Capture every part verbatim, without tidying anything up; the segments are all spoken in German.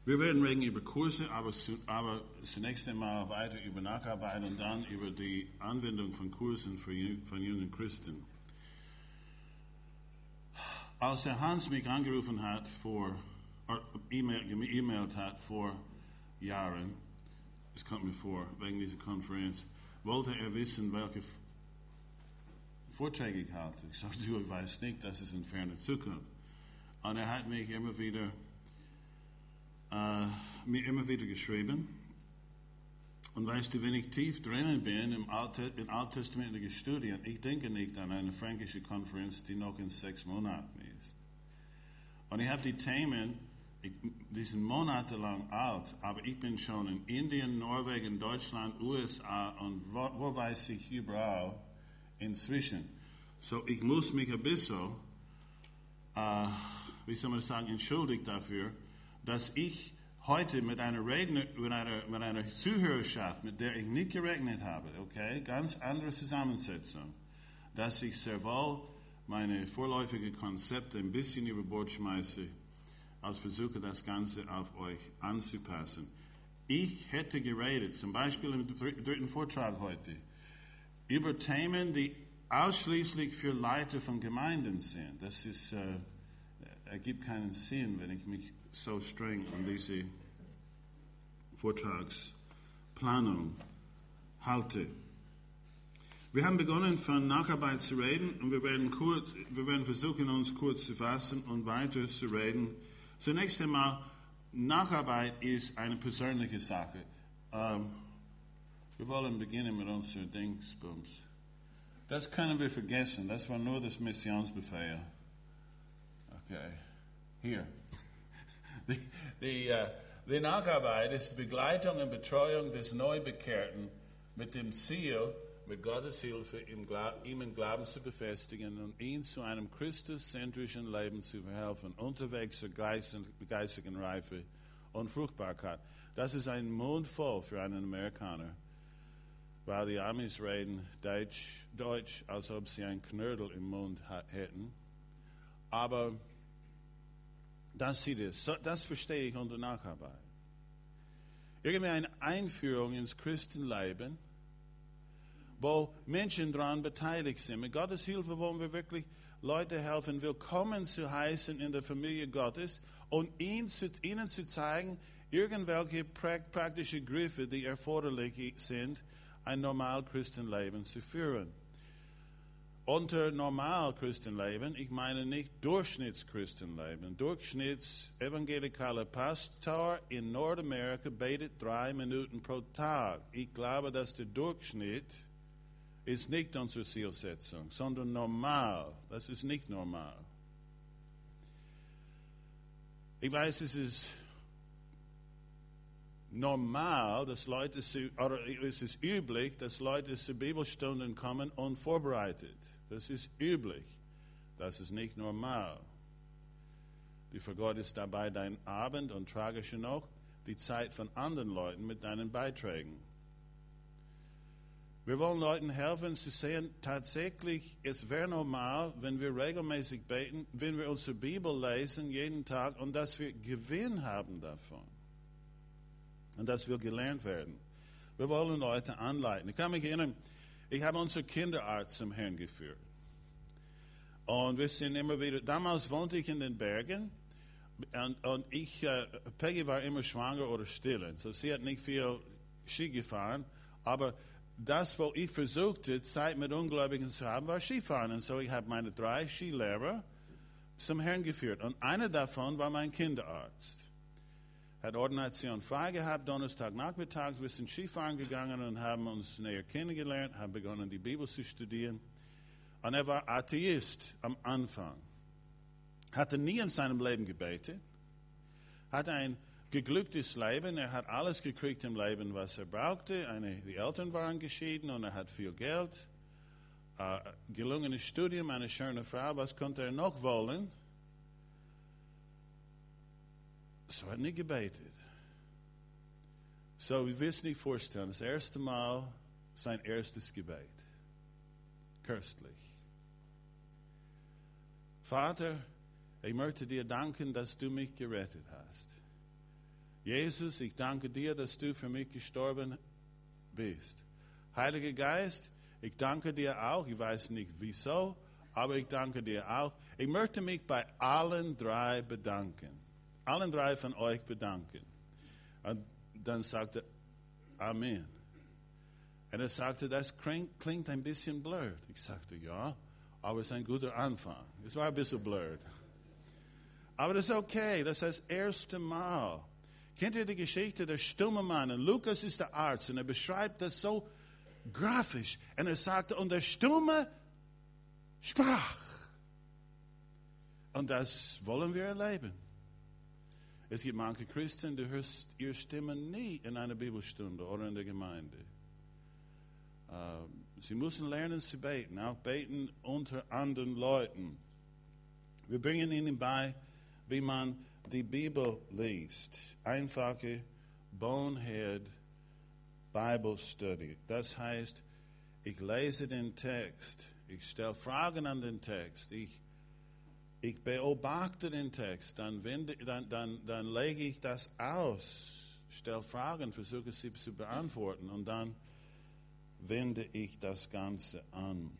Wir werden reden über Kurse, aber, zu, aber zunächst einmal weiter über Nacharbeit und dann über die Anwendung von Kursen für, von jungen Christen. Als der Hans mich angerufen hat, vor, e-mailt hat vor Jahren, es kommt mir vor, wegen dieser Konferenz, wollte er wissen, welche Vorträge ich halte. Ich sagte, du weißt nicht, das ist in ferner Zukunft. Und er hat mich immer wieder, äh, mir immer wieder geschrieben. Und weißt du, wenn ich tief drinnen bin im Alte, in alttestamentlichen Studien, ich denke nicht an eine fränkische Konferenz, die noch in sechs Monaten ist. Und ich habe die Themen, ich, die sind monatelang alt, aber ich bin schon in Indien, Norwegen, Deutschland, U S A und wo, wo weiß ich überall inzwischen. So, ich muss mich ein bisschen, äh, wie soll man sagen, entschuldigt dafür, dass ich heute mit einer Redner, mit einer, mit einer Zuhörerschaft, mit der ich nicht gerechnet habe, okay, ganz andere Zusammensetzung, dass ich sehr wohl meine vorläufigen Konzepte ein bisschen über Bord schmeiße, als versuche, das Ganze auf euch anzupassen. Ich hätte geredet, zum Beispiel im dritten Vortrag heute, über Themen, die ausschließlich für Leiter von Gemeinden sind. Das ist, äh, ergibt keinen Sinn, wenn ich mich so streng an diese Vortragsplanung halte. Wir haben begonnen, von Nacharbeit zu reden und wir werden, kurz, wir werden versuchen, uns kurz zu fassen und weiter zu reden. Zunächst einmal, Nacharbeit ist eine persönliche Sache. Ähm, wir wollen beginnen mit unserem Dingsbums. Das können wir vergessen, das war nur das Missionsbefehl. Okay, hier. Die, die, uh, die Nacharbeit ist die Begleitung und Betreuung des Neubekehrten mit dem Ziel, mit Gottes Hilfe ihm, ihm im Glauben zu befestigen und ihn zu einem christuszentrischen Leben zu verhelfen, unterwegs zur geistigen Reife und Fruchtbarkeit. Das ist ein Mund voll für einen Amerikaner, weil die Amis reden Deutsch, Deutsch, als ob sie ein Knödel im Mund hätten. Aber das sieht es. Das verstehe ich unter Nacharbeit. Irgendwie eine Einführung ins Christenleben, wo Menschen daran beteiligt sind. Mit Gottes Hilfe wollen wir wirklich Leute helfen, willkommen zu heißen in der Familie Gottes und ihnen zu, ihnen zu zeigen, irgendwelche praktische Griffe, die erforderlich sind, ein normal Christenleben zu führen. Unter normal Christenleben, ich meine nicht Durchschnittschristenleben. Durchschnittsevangelikaler Pastor in Nordamerika betet drei Minuten pro Tag. Ich glaube, dass der Durchschnitt ist nicht unsere Zielsetzung, sondern normal. Das ist nicht normal. Ich weiß, es ist normal, dass Leute zu, oder es ist üblich, dass Leute zu Bibelstunden kommen unvorbereitet. Das ist üblich. Das ist nicht normal. Du vergeudest dabei deinen Abend und tragisch noch die Zeit von anderen Leuten mit deinen Beiträgen. Wir wollen Leuten helfen zu sehen, tatsächlich, es wäre normal, wenn wir regelmäßig beten, wenn wir unsere Bibel lesen jeden Tag und dass wir Gewinn haben davon. Und dass wir gelernt werden. Wir wollen Leute anleiten. Ich kann mich erinnern, ich habe unseren Kinderarzt zum Herrn geführt. Und wir sind immer wieder, damals wohnte ich in den Bergen und, und ich, äh, Peggy war immer schwanger oder still. So sie hat nicht viel Ski gefahren, aber das, wo ich versuchte, Zeit mit Ungläubigen zu haben, war Skifahren. Und so ich habe meine drei Skilehrer zum Herrn geführt. Und einer davon war mein Kinderarzt. Hat Ordination frei gehabt, Donnerstagnachmittags, wir sind Skifahren gegangen und haben uns näher kennengelernt, haben begonnen, die Bibel zu studieren. Und er war Atheist am Anfang. Hatte nie in seinem Leben gebetet, hatte ein geglücktes Leben, er hat alles gekriegt im Leben, was er brauchte. Eine, die Eltern waren geschieden und er hat viel Geld. Äh, gelungenes Studium, eine schöne Frau, was konnte er noch wollen? So hat er nicht gebetet. So, wir wissen nicht vorstellen, das erste Mal sein erstes Gebet. Köstlich. Vater, ich möchte dir danken, dass du mich gerettet hast. Jesus, ich danke dir, dass du für mich gestorben bist. Heiliger Geist, ich danke dir auch, ich weiß nicht wieso, aber ich danke dir auch. Ich möchte mich bei allen drei bedanken. Allen drei von euch bedanken. Und dann sagte er, Amen. Und er sagte, das klingt, klingt ein bisschen blöd. Ich sagte, ja, aber es ist ein guter Anfang. Es war ein bisschen blöd. Aber das ist okay, das ist das erste Mal. Kennt ihr die Geschichte der stumme Mann? Und Lukas ist der Arzt und er beschreibt das so grafisch. Und er sagte, und der Stumme sprach. Und das wollen wir erleben. Es gibt manche Christen, die hörst ihre Stimme nie in einer Bibelstunde oder in der Gemeinde. Uh, sie müssen lernen zu beten, auch beten unter anderen Leuten. Wir bringen ihnen bei, wie man die Bibel liest. Einfache Bonehead Bible Study. Das heißt, ich lese den Text, ich stelle Fragen an den Text, ich, ich beobachte den Text, dann, wende, dann, dann, dann lege ich das aus, stelle Fragen, versuche sie zu beantworten und dann wende ich das Ganze an.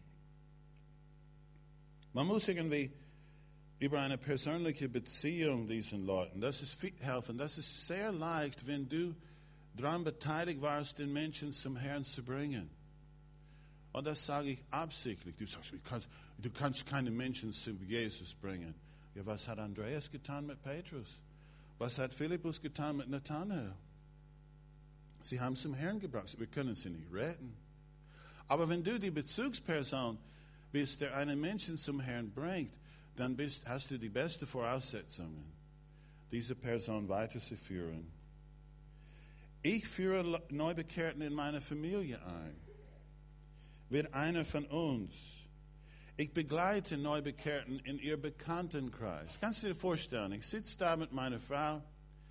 Man muss irgendwie über eine persönliche Beziehung diesen Leuten, das ist viel helfen. Das ist sehr leicht, wenn du daran beteiligt warst, den Menschen zum Herrn zu bringen. Und das sage ich absichtlich. Du sagst, du kannst, du kannst keine Menschen zu Jesus bringen. Ja, was hat Andreas getan mit Petrus? Was hat Philippus getan mit Nathanael? Sie haben zum Herrn gebracht. Wir können sie nicht retten. Aber wenn du die Bezugsperson bist, der einen Menschen zum Herrn bringt, dann bist, hast du die besten Voraussetzungen, diese Person weiterzuführen. Ich führe Neubekehrten in meine Familie ein. Wird einer von uns. Ich begleite Neubekehrten in ihr Bekanntenkreis. Kannst du dir vorstellen, ich sitze da mit meiner Frau,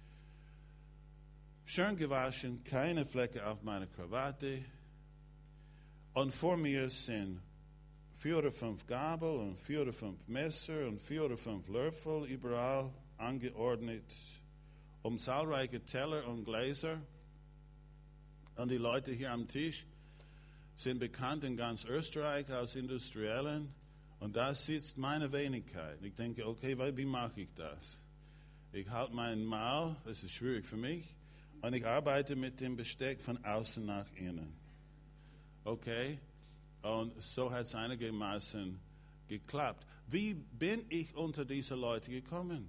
schön gewaschen, keine Flecke auf meiner Krawatte. Und vor mir sind vier oder fünf Gabel und vier oder fünf Messer und vier oder fünf Löffel überall angeordnet, um zahlreiche Teller und Gläser. Und die Leute hier am Tisch sind bekannt in ganz Österreich als Industriellen. Und da sitzt meine Wenigkeit. Ich denke, okay, wie mache ich das? Ich halte meinen Maul, das ist schwierig für mich, und ich arbeite mit dem Besteck von außen nach innen. Okay? Und so hat es einigermaßen geklappt. Wie bin ich unter diese Leute gekommen?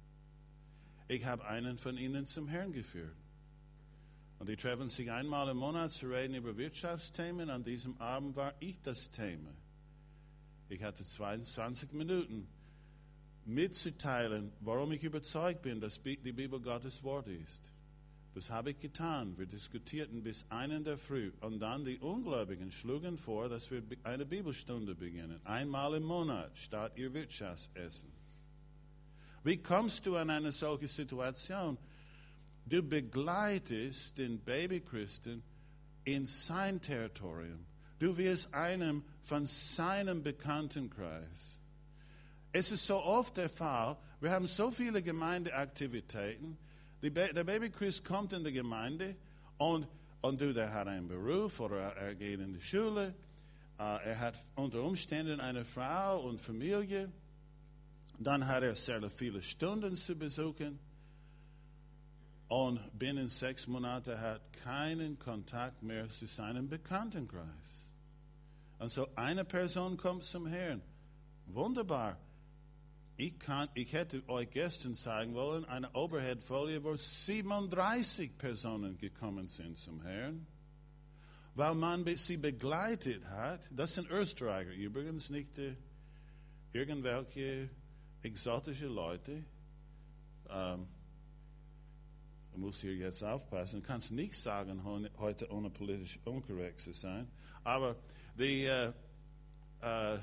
Ich habe einen von ihnen zum Herrn geführt. Und die treffen sich einmal im Monat zu reden über Wirtschaftsthemen. An diesem Abend war ich das Thema. Ich hatte zweiundzwanzig Minuten mitzuteilen, warum ich überzeugt bin, dass die Bibel Gottes Wort ist. Das habe ich getan. Wir diskutierten bis einen in der Früh. Und dann die Ungläubigen schlugen vor, dass wir eine Bibelstunde beginnen. Einmal im Monat statt ihr Wirtschaftsessen. Wie kommst du an eine solche Situation? Du begleitest den Babychristen in sein Territorium. Du wirst einem von seinem Bekanntenkreis. Es ist so oft der Fall, wir haben so viele Gemeindeaktivitäten. Der Babychrist kommt in die Gemeinde und, und du, der hat einen Beruf oder er geht in die Schule. Er hat unter Umständen eine Frau und Familie. Dann hat er sehr viele Stunden zu besuchen. Und binnen sechs Monaten hat keinen Kontakt mehr zu seinem Bekanntenkreis. Und so eine Person kommt zum Herrn. Wunderbar. Ich, kann, ich hätte euch gestern zeigen wollen, eine Overhead-Folie, wo siebenunddreißig Personen gekommen sind zum Herrn, weil man sie begleitet hat. Das sind Österreicher übrigens, nicht äh, irgendwelche exotische Leute. Ähm, du musst hier jetzt aufpassen. Du kannst nicht sagen, heute ohne politisch unkorrekt zu sein. Aber die... Äh, äh,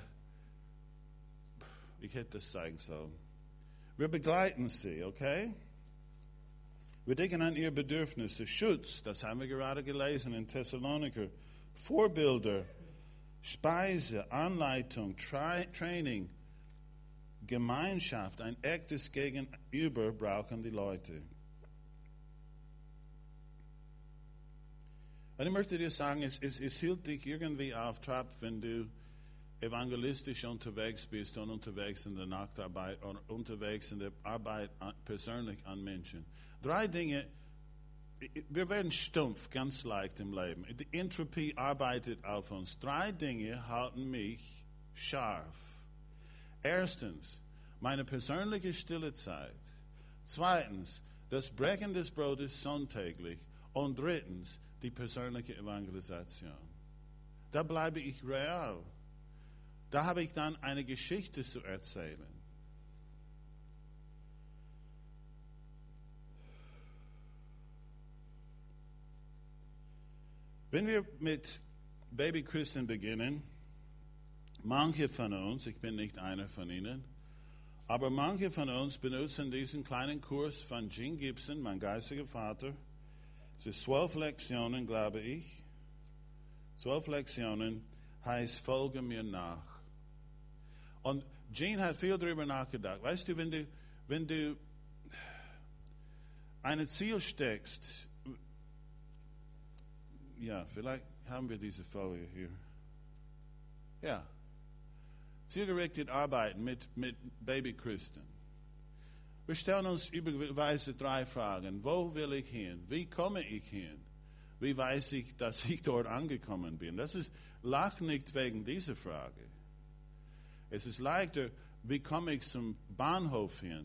Ich hätte das zeigen sollen. Wir begleiten sie, okay? Wir denken an ihre Bedürfnisse. Schutz, das haben wir gerade gelesen in Thessaloniker. Vorbilder, Speise, Anleitung, Tra- Training, Gemeinschaft, ein echtes Gegenüber brauchen die Leute. Und ich möchte dir sagen, es, es, es hielt dich irgendwie auf Trab, wenn du evangelistisch unterwegs bist und unterwegs in der Nachtarbeit und unterwegs in der Arbeit an, persönlich an Menschen. Drei Dinge, wir werden stumpf, ganz leicht im Leben. Die Entropie arbeitet auf uns. Drei Dinge halten mich scharf. Erstens, meine persönliche stille Zeit. Zweitens, das Brechen des Brotes sonntäglich. Und drittens, die persönliche Evangelisation. Da bleibe ich real. Da habe ich dann eine Geschichte zu erzählen. Wenn wir mit Baby Christen beginnen, manche von uns, ich bin nicht einer von ihnen, aber manche von uns benutzen diesen kleinen Kurs von Gene Gibson, mein geistiger Vater. Es sind zwölf Lektionen, glaube ich. Zwölf Lektionen heißt, folge mir nach. Und Gene hat viel darüber nachgedacht. Weißt du, wenn du, wenn du ein Ziel steckst, ja, vielleicht haben wir diese Folie hier. Ja. Zielgerichtet arbeiten mit, mit Babychristen. Wir stellen uns üblicherweise drei Fragen. Wo will ich hin? Wie komme ich hin? Wie weiß ich, dass ich dort angekommen bin? Das ist, lach nicht wegen dieser Frage. Es ist leichter, wie komme ich zum Bahnhof hin?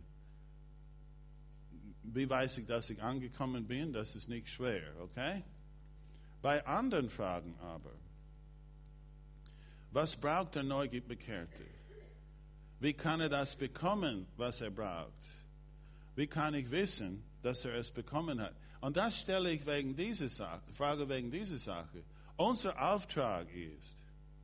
Wie weiß ich, dass ich angekommen bin? Das ist nicht schwer, okay? Bei anderen Fragen aber, was braucht der Neubekehrte? Wie kann er das bekommen, was er braucht? Wie kann ich wissen, dass er es bekommen hat? Und das stelle ich wegen dieser Sache, frage wegen dieser Sache. Unser Auftrag ist,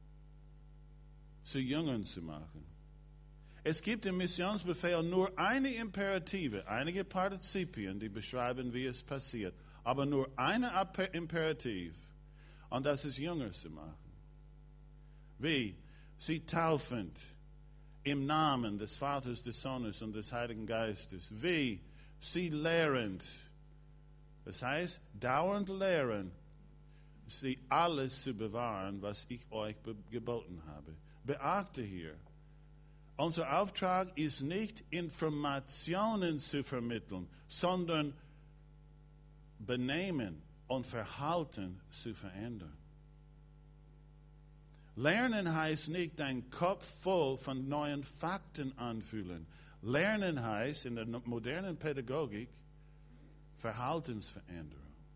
zu Jüngern zu machen. Es gibt im Missionsbefehl nur eine Imperative, einige Partizipien, die beschreiben, wie es passiert. Aber nur eine Imperativ, und das ist Jünger zu machen. Wie? Sie taufend im Namen des Vaters, des Sohnes und des Heiligen Geistes. Wie? Sie lehrend. Das heißt, dauernd lehren, sie alles zu bewahren, was ich euch geboten habe. Beachte hier, unser Auftrag ist nicht, Informationen zu vermitteln, sondern Benehmen und Verhalten zu verändern. Lernen heißt nicht, deinen Kopf voll von neuen Fakten anfühlen. Lernen heißt in der modernen Pädagogik Verhaltensveränderung.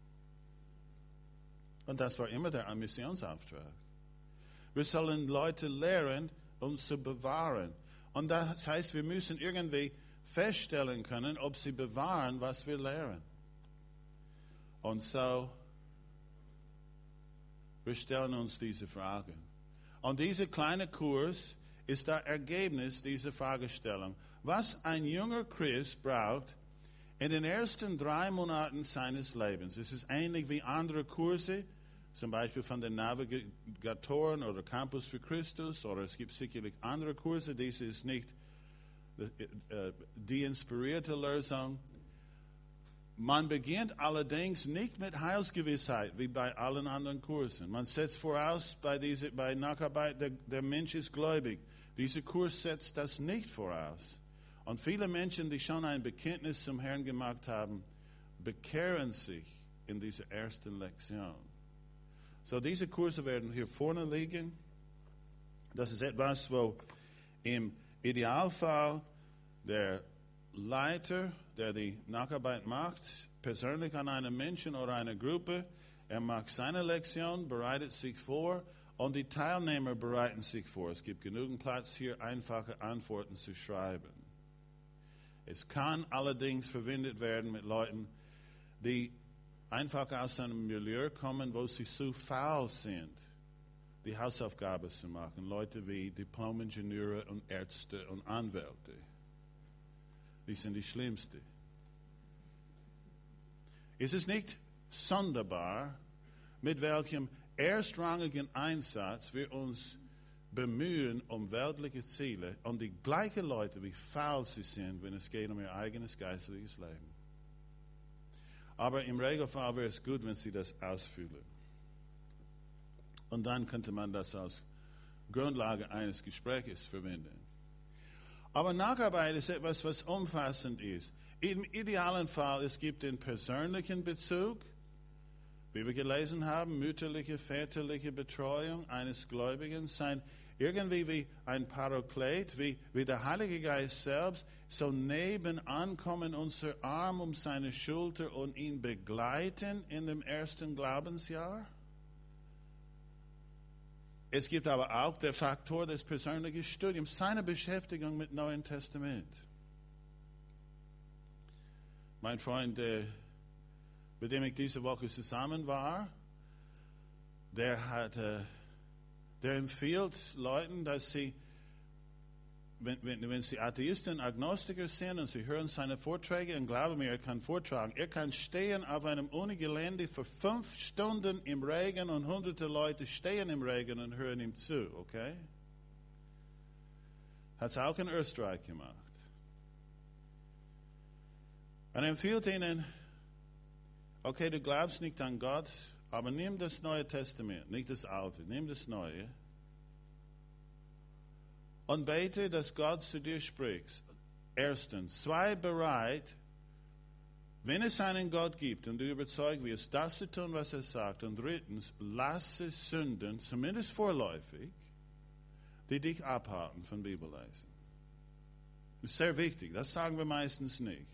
Und das war immer der Missionsauftrag. Wir sollen Leute lehren, um zu bewahren. Und das heißt, wir müssen irgendwie feststellen können, ob sie bewahren, was wir lehren. Und so, wir stellen uns diese Fragen. Und dieser kleine Kurs ist das Ergebnis dieser Fragestellung. Was ein junger Christ braucht in den ersten drei Monaten seines Lebens. Es ist ähnlich wie andere Kurse, zum Beispiel von den Navigatoren oder Campus für Christus, oder es gibt sicherlich andere Kurse. Dies ist nicht die inspirierte Lösung. Man beginnt allerdings nicht mit Heilsgewissheit, wie bei allen anderen Kursen. Man setzt voraus, bei, dieser, bei Nacharbeit, der, der Mensch ist gläubig. Dieser Kurs setzt das nicht voraus. Und viele Menschen, die schon ein Bekenntnis zum Herrn gemacht haben, bekehren sich in dieser ersten Lektion. So, diese Kurse werden hier vorne liegen. Das ist etwas, wo im Idealfall der Leiter, der die Nacharbeit macht, persönlich an einen Menschen oder einer Gruppe, er macht seine Lektion, bereitet sich vor und die Teilnehmer bereiten sich vor. Es gibt genügend Platz hier, einfache Antworten zu schreiben. Es kann allerdings verwendet werden mit Leuten, die einfach aus einem Milieu kommen, wo sie zu faul sind, die Hausaufgabe zu machen. Leute wie Diplom-Ingenieure und Ärzte und Anwälte. Die sind die Schlimmsten. Ist es nicht sonderbar, mit welchem erstrangigen Einsatz wir uns bemühen um weltliche Ziele und die gleichen Leute, wie faul sie sind, wenn es geht um ihr eigenes geistliches Leben. Aber im Regelfall wäre es gut, wenn sie das ausfüllen. Und dann könnte man das als Grundlage eines Gesprächs verwenden. Aber Nacharbeit ist etwas, was umfassend ist. Im idealen Fall, es gibt den persönlichen Bezug, wie wir gelesen haben, mütterliche, väterliche Betreuung eines Gläubigen, sein irgendwie wie ein Paraklet, wie, wie der Heilige Geist selbst, so nebenan kommen, unser Arm um seine Schulter und ihn begleiten in dem ersten Glaubensjahr. Es gibt aber auch den Faktor des persönlichen Studiums, seine Beschäftigung mit dem Neuen Testament. Mein Freund, äh, mit dem ich diese Woche zusammen war, der hat, äh, der empfiehlt Leuten, dass sie, wenn, wenn, wenn sie Atheisten, Agnostiker sind und sie hören seine Vorträge und glauben mir, er kann vortragen, er kann stehen auf einem Unigelände für fünf Stunden im Regen und hunderte Leute stehen im Regen und hören ihm zu, okay? Hat es auch in Österreich gemacht. Und er empfiehlt ihnen, okay, du glaubst nicht an Gott, aber nimm das Neue Testament, nicht das Alte, nimm das Neue und bete, dass Gott zu dir spricht. Erstens, sei bereit, wenn es einen Gott gibt und du überzeugt wirst, das zu tun, was er sagt. Und drittens, lasse Sünden, zumindest vorläufig, die dich abhalten von Bibellesen. Das ist sehr wichtig, das sagen wir meistens nicht.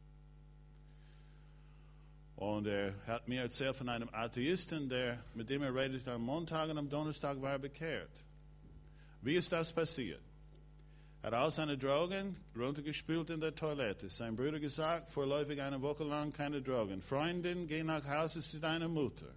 Und er hat mir erzählt von einem Atheisten, der, mit dem er redet am Montag und am Donnerstag war er bekehrt. Wie ist das passiert? Er hat all seine Drogen runtergespült in der Toilette. Sein Bruder gesagt, vorläufig eine Woche lang keine Drogen. Freundin, geh nach Hause zu deiner Mutter.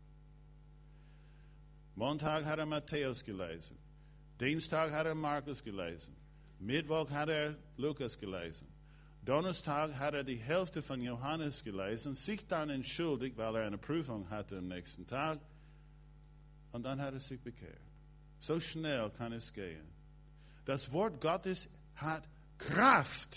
Montag hat er Matthäus gelesen. Dienstag hat er Markus gelesen. Mittwoch hat er Lukas gelesen. Donnerstag hat er die Hälfte von Johannes gelesen, sich dann entschuldigt, weil er eine Prüfung hatte am nächsten Tag. Und dann hat er sich bekehrt. So schnell kann es gehen. Das Wort Gottes hat Kraft.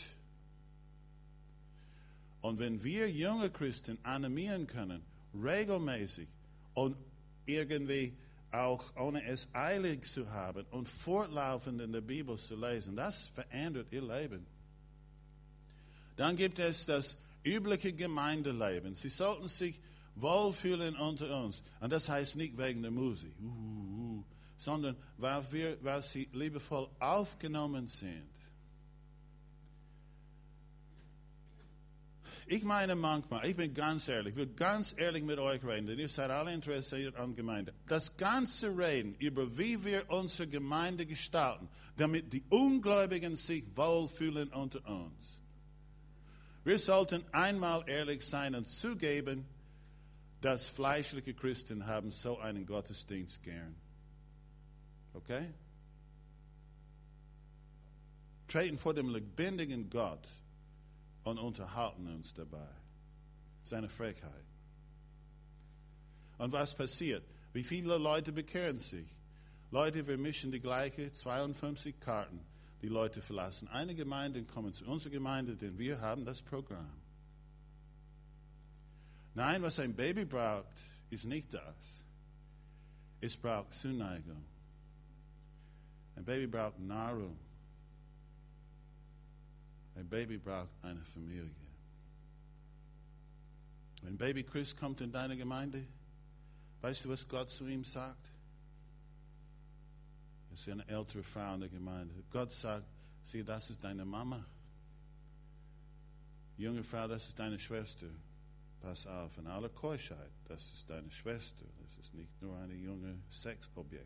Und wenn wir junge Christen animieren können, regelmäßig und irgendwie auch ohne es eilig zu haben und fortlaufend in der Bibel zu lesen, das verändert ihr Leben. Dann gibt es das übliche Gemeindeleben. Sie sollten sich wohlfühlen unter uns. Und das heißt nicht wegen der Musik, uh, uh, sondern weil, wir, weil sie liebevoll aufgenommen sind. Ich meine manchmal, ich bin ganz ehrlich, ich will ganz ehrlich mit euch reden, denn ihr seid alle interessiert an Gemeinde. Das ganze Reden über wie wir unsere Gemeinde gestalten, damit die Ungläubigen sich wohlfühlen unter uns. Wir sollten einmal ehrlich sein und zugeben, dass fleischliche Christen haben so einen Gottesdienst gern. Okay? Treten vor dem lebendigen Gott und unterhalten uns dabei. Seine Frechheit. Und was passiert? Wie viele Leute bekehren sich? Leute, wir mischen die gleiche zweiundfünfzig Karten. Die Leute verlassen eine Gemeinde und kommen zu unserer Gemeinde, denn wir haben das Programm. Nein, was ein Baby braucht, ist nicht das. Es braucht Zuneigung. Ein Baby braucht Nahrung. Ein Baby braucht eine Familie. Wenn Baby Chris kommt in deine Gemeinde, weißt du, was Gott zu ihm sagt? Es ist eine ältere Frau in der Gemeinde. Gott sagt, sieh, das ist deine Mama. Junge Frau, das ist deine Schwester. Pass auf, in aller Keuschheit, das ist deine Schwester. Das ist nicht nur ein junge Sexobjekt.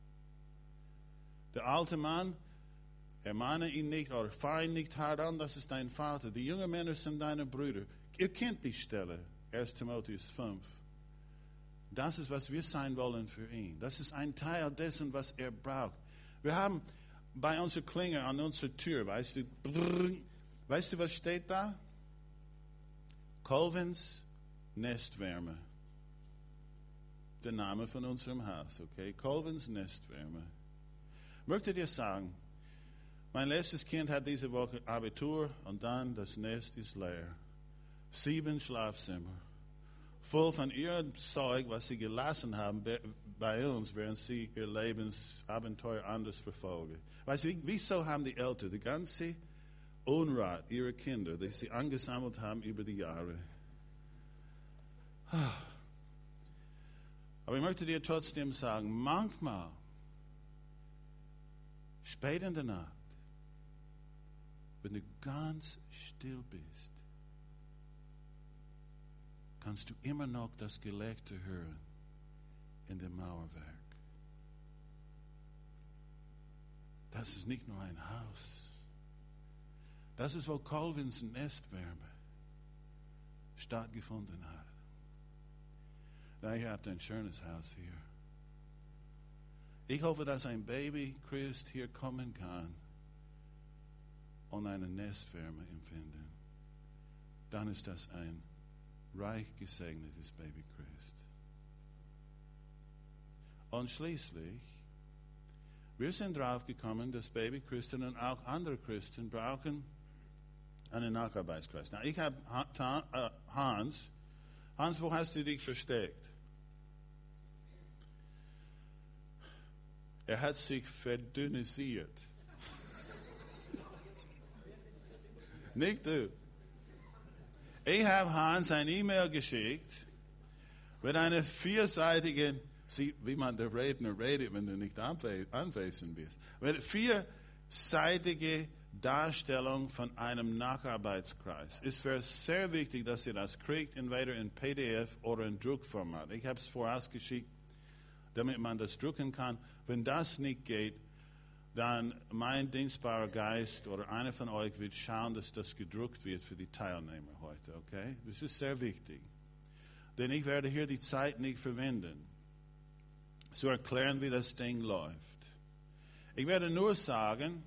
Der alte Mann, ermahne ihn nicht oder fahr ihn nicht hart an, das ist dein Vater. Die jungen Männer sind deine Brüder. Ihr kennt die Stelle, erster Timotheus fünf. Das ist, was wir sein wollen für ihn. Das ist ein Teil dessen, was er braucht. Wir haben bei unserer Klingel an unserer Tür, weißt du, brrr, weißt du, was steht da? Colvins Nestwärme. Der Name von unserem Haus, okay? Colvins Nestwärme. Möchte dir sagen, mein letztes Kind hat diese Woche Abitur und dann das Nest ist leer. Sieben Schlafzimmer. voll von ihrem Zeug, was sie gelassen haben bei uns, während sie ihr Lebensabenteuer anders verfolgen. Weißt du, wieso haben die Eltern die ganze Unrat ihrer Kinder, die sie angesammelt haben über die Jahre? Aber ich möchte dir trotzdem sagen, manchmal, spät in der Nacht, wenn du ganz still bist, kannst du immer noch das Gelächter hören in dem Mauerwerk. Das ist nicht nur ein Haus. Das ist, wo Calvins Nestwärme stattgefunden hat. Na, ihr habt ein schönes Haus hier. Ich hoffe, dass ein Baby-Christ hier kommen kann und eine Nestwärme empfinden. Dann ist das ein reich gesegnetes Baby-Christ. Und schließlich, wir sind drauf gekommen, dass Baby-Christen und auch andere Christen brauchen einen Nacharbeitskreis. Na, ich habe Hans. Hans, wo hast du dich versteckt? Er hat sich verdünnisiert. Nicht du. Ich habe Hans eine E-Mail geschickt mit einer vierseitigen, wie man der Redner redet, wenn du nicht anwesend bist, mit einer vierseitige Darstellung von einem Nacharbeitskreis. Es wäre sehr wichtig, dass ihr das kriegt, entweder in P D F oder in Druckformat. Ich habe es vorausgeschickt, damit man das drucken kann. Wenn das nicht geht, dann mein dienstbarer Geist oder einer von euch wird schauen, dass das gedruckt wird für die Teilnehmer heute, okay? Das ist sehr wichtig. Denn ich werde hier die Zeit nicht verwenden, zu erklären, wie das Ding läuft. Ich werde nur sagen,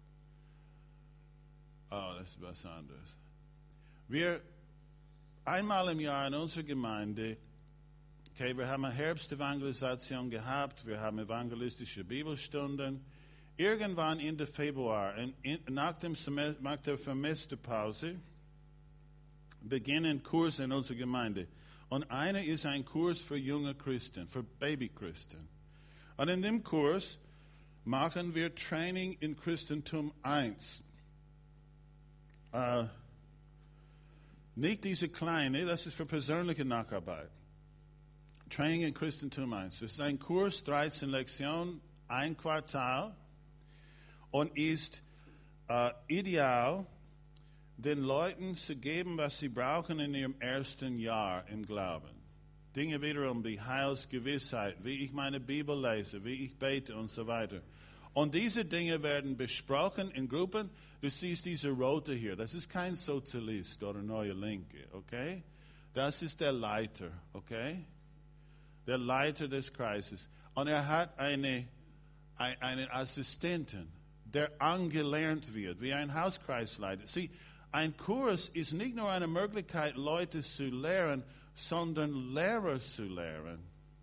oh, das ist was anderes. Wir, einmal im Jahr in unserer Gemeinde, okay, wir haben eine Herbstevangelisation gehabt, wir haben evangelistische Bibelstunden. Irgendwann Ende Februar, in, in, nach, dem Semester, nach der Semesterpause, beginnen Kurse in unserer Gemeinde. Und einer ist ein Kurs für junge Christen, für Babychristen. Und in dem Kurs machen wir Training in Christentum eins. Äh, nicht diese kleine, das ist für persönliche Nacharbeit. Training in Christentum eins. Das ist ein Kurs, dreizehn Lektionen, ein Quartal. Und ist äh, ideal, den Leuten zu geben, was sie brauchen in ihrem ersten Jahr im Glauben. Dinge wiederum wie Heilsgewissheit, wie ich meine Bibel lese, wie ich bete und so weiter. Und diese Dinge werden besprochen in Gruppen. Du siehst diese rote hier, das ist kein Sozialist oder neue Linke, okay? Das ist der Leiter, okay? Der Leiter des Kreises. Und er hat eine, einen Assistenten, der angelernt wird, wie ein Hauskreisleiter. Sieh, ein Kurs ist nicht nur eine Möglichkeit, Leute zu lehren, sondern Lehrer zu lehren.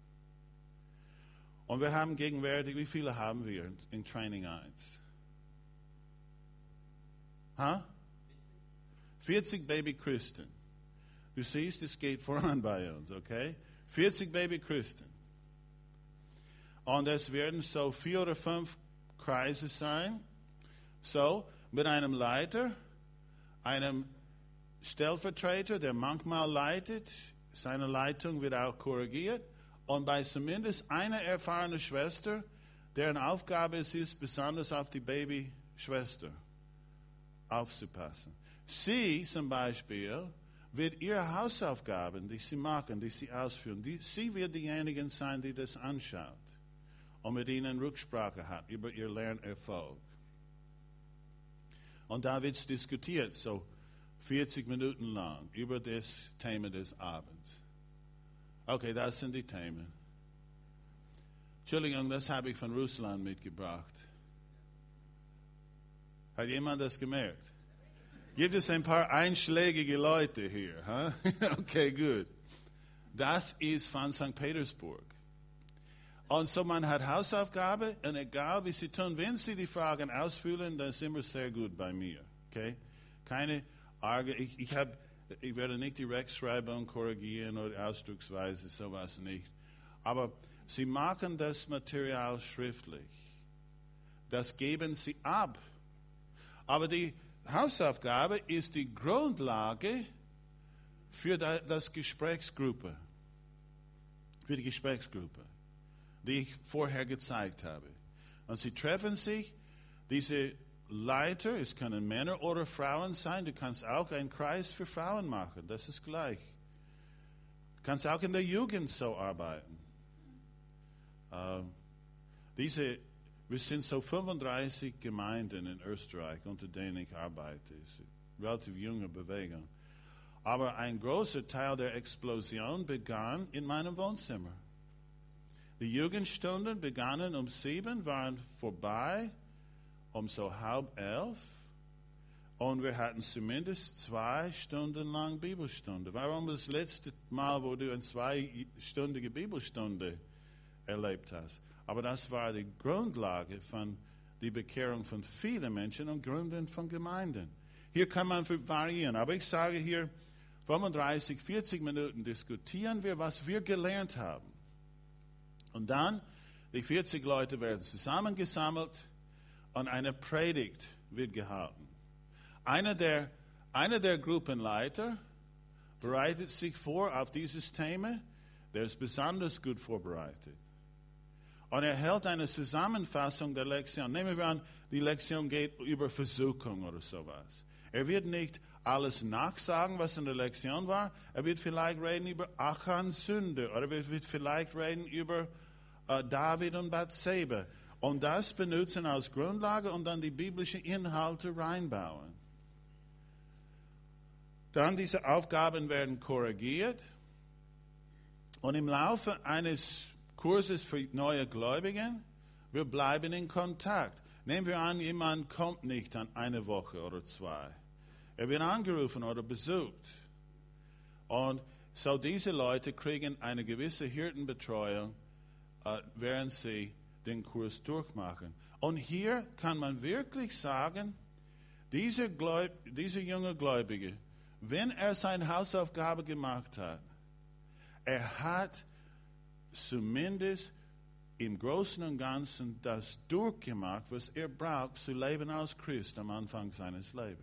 Und wir haben gegenwärtig, wie viele haben wir in Training eins? Ha? vierzig Baby-Christen. Du siehst, es geht voran bei uns, okay? vierzig Baby-Christen. Und es werden so vier oder fünf Kreise sein. So, mit einem Leiter, einem Stellvertreter, der manchmal leitet. Seine Leitung wird auch korrigiert. Und bei zumindest einer erfahrenen Schwester, deren Aufgabe es ist, besonders auf die Babyschwester aufzupassen. Sie zum Beispiel wird ihre Hausaufgaben, die sie machen, die sie ausführen, die, sie wird diejenige sein, die das anschaut und mit ihnen Rücksprache hat über ihr Lernerfolg. Und da wird es diskutiert, so vierzig Minuten lang, über das Thema des Abends. Okay, das sind die Themen. Entschuldigung, das habe ich von Russland mitgebracht. Hat jemand das gemerkt? Gibt es ein paar einschlägige Leute hier? Huh? Okay, gut. Das ist von Sankt Petersburg. Und so man hat Hausaufgabe und egal wie sie tun, wenn sie die Fragen ausfüllen, dann sind wir sehr gut bei mir. Okay? Keine Arge. Ich, ich habe ich werde nicht die Rechtschreibung korrigieren oder die Ausdrucksweise, sowas nicht. Aber sie machen das Material schriftlich. Das geben sie ab. Aber die Hausaufgabe ist die Grundlage für das Gesprächsgruppe, für die Gesprächsgruppe, die ich vorher gezeigt habe. Und sie treffen sich, diese Leiter, es können Männer oder Frauen sein, du kannst auch einen Kreis für Frauen machen, das ist gleich. Du kannst auch in der Jugend so arbeiten. Uh, diese, wir sind so fünfunddreißig Gemeinden in Österreich, unter denen ich arbeite. Es ist eine relativ junge Bewegung. Aber ein großer Teil der Explosion begann in meinem Wohnzimmer. Die Jugendstunden begannen um sieben, waren vorbei um so halb elf. Und wir hatten zumindest zwei Stunden lang Bibelstunde. Warum das letzte Mal, wo du eine zweistündige Bibelstunde erlebt hast? Aber das war die Grundlage von der Bekehrung von vielen Menschen und Gründen von Gemeinden. Hier kann man variieren. Aber ich sage hier, fünfunddreißig, vierzig Minuten diskutieren wir, was wir gelernt haben. Und dann, die vierzig Leute werden zusammengesammelt und eine Predigt wird gehalten. Einer der, einer der Gruppenleiter bereitet sich vor auf dieses Thema, der ist besonders gut vorbereitet. Und er hält eine Zusammenfassung der Lektion. Nehmen wir an, die Lektion geht über Versuchung oder sowas. Er wird nicht alles nachsagen, was in der Lektion war. Er wird vielleicht reden über Achans Sünde oder er wird vielleicht reden über äh, David und Bathseba. Und das benutzen als Grundlage und dann die biblischen Inhalte reinbauen. Dann diese Aufgaben werden korrigiert. Und im Laufe eines Kurses für neue Gläubigen, wir bleiben in Kontakt. Nehmen wir an, jemand kommt nicht an eine Woche oder zwei. Er wird angerufen oder besucht. Und so diese Leute kriegen eine gewisse Hirtenbetreuung, äh, während sie den Kurs durchmachen. Und hier kann man wirklich sagen, dieser, Gläub, dieser junge Gläubige, wenn er seine Hausaufgabe gemacht hat, er hat zumindest im Großen und Ganzen das durchgemacht, was er braucht, zu leben als Christ am Anfang seines Lebens.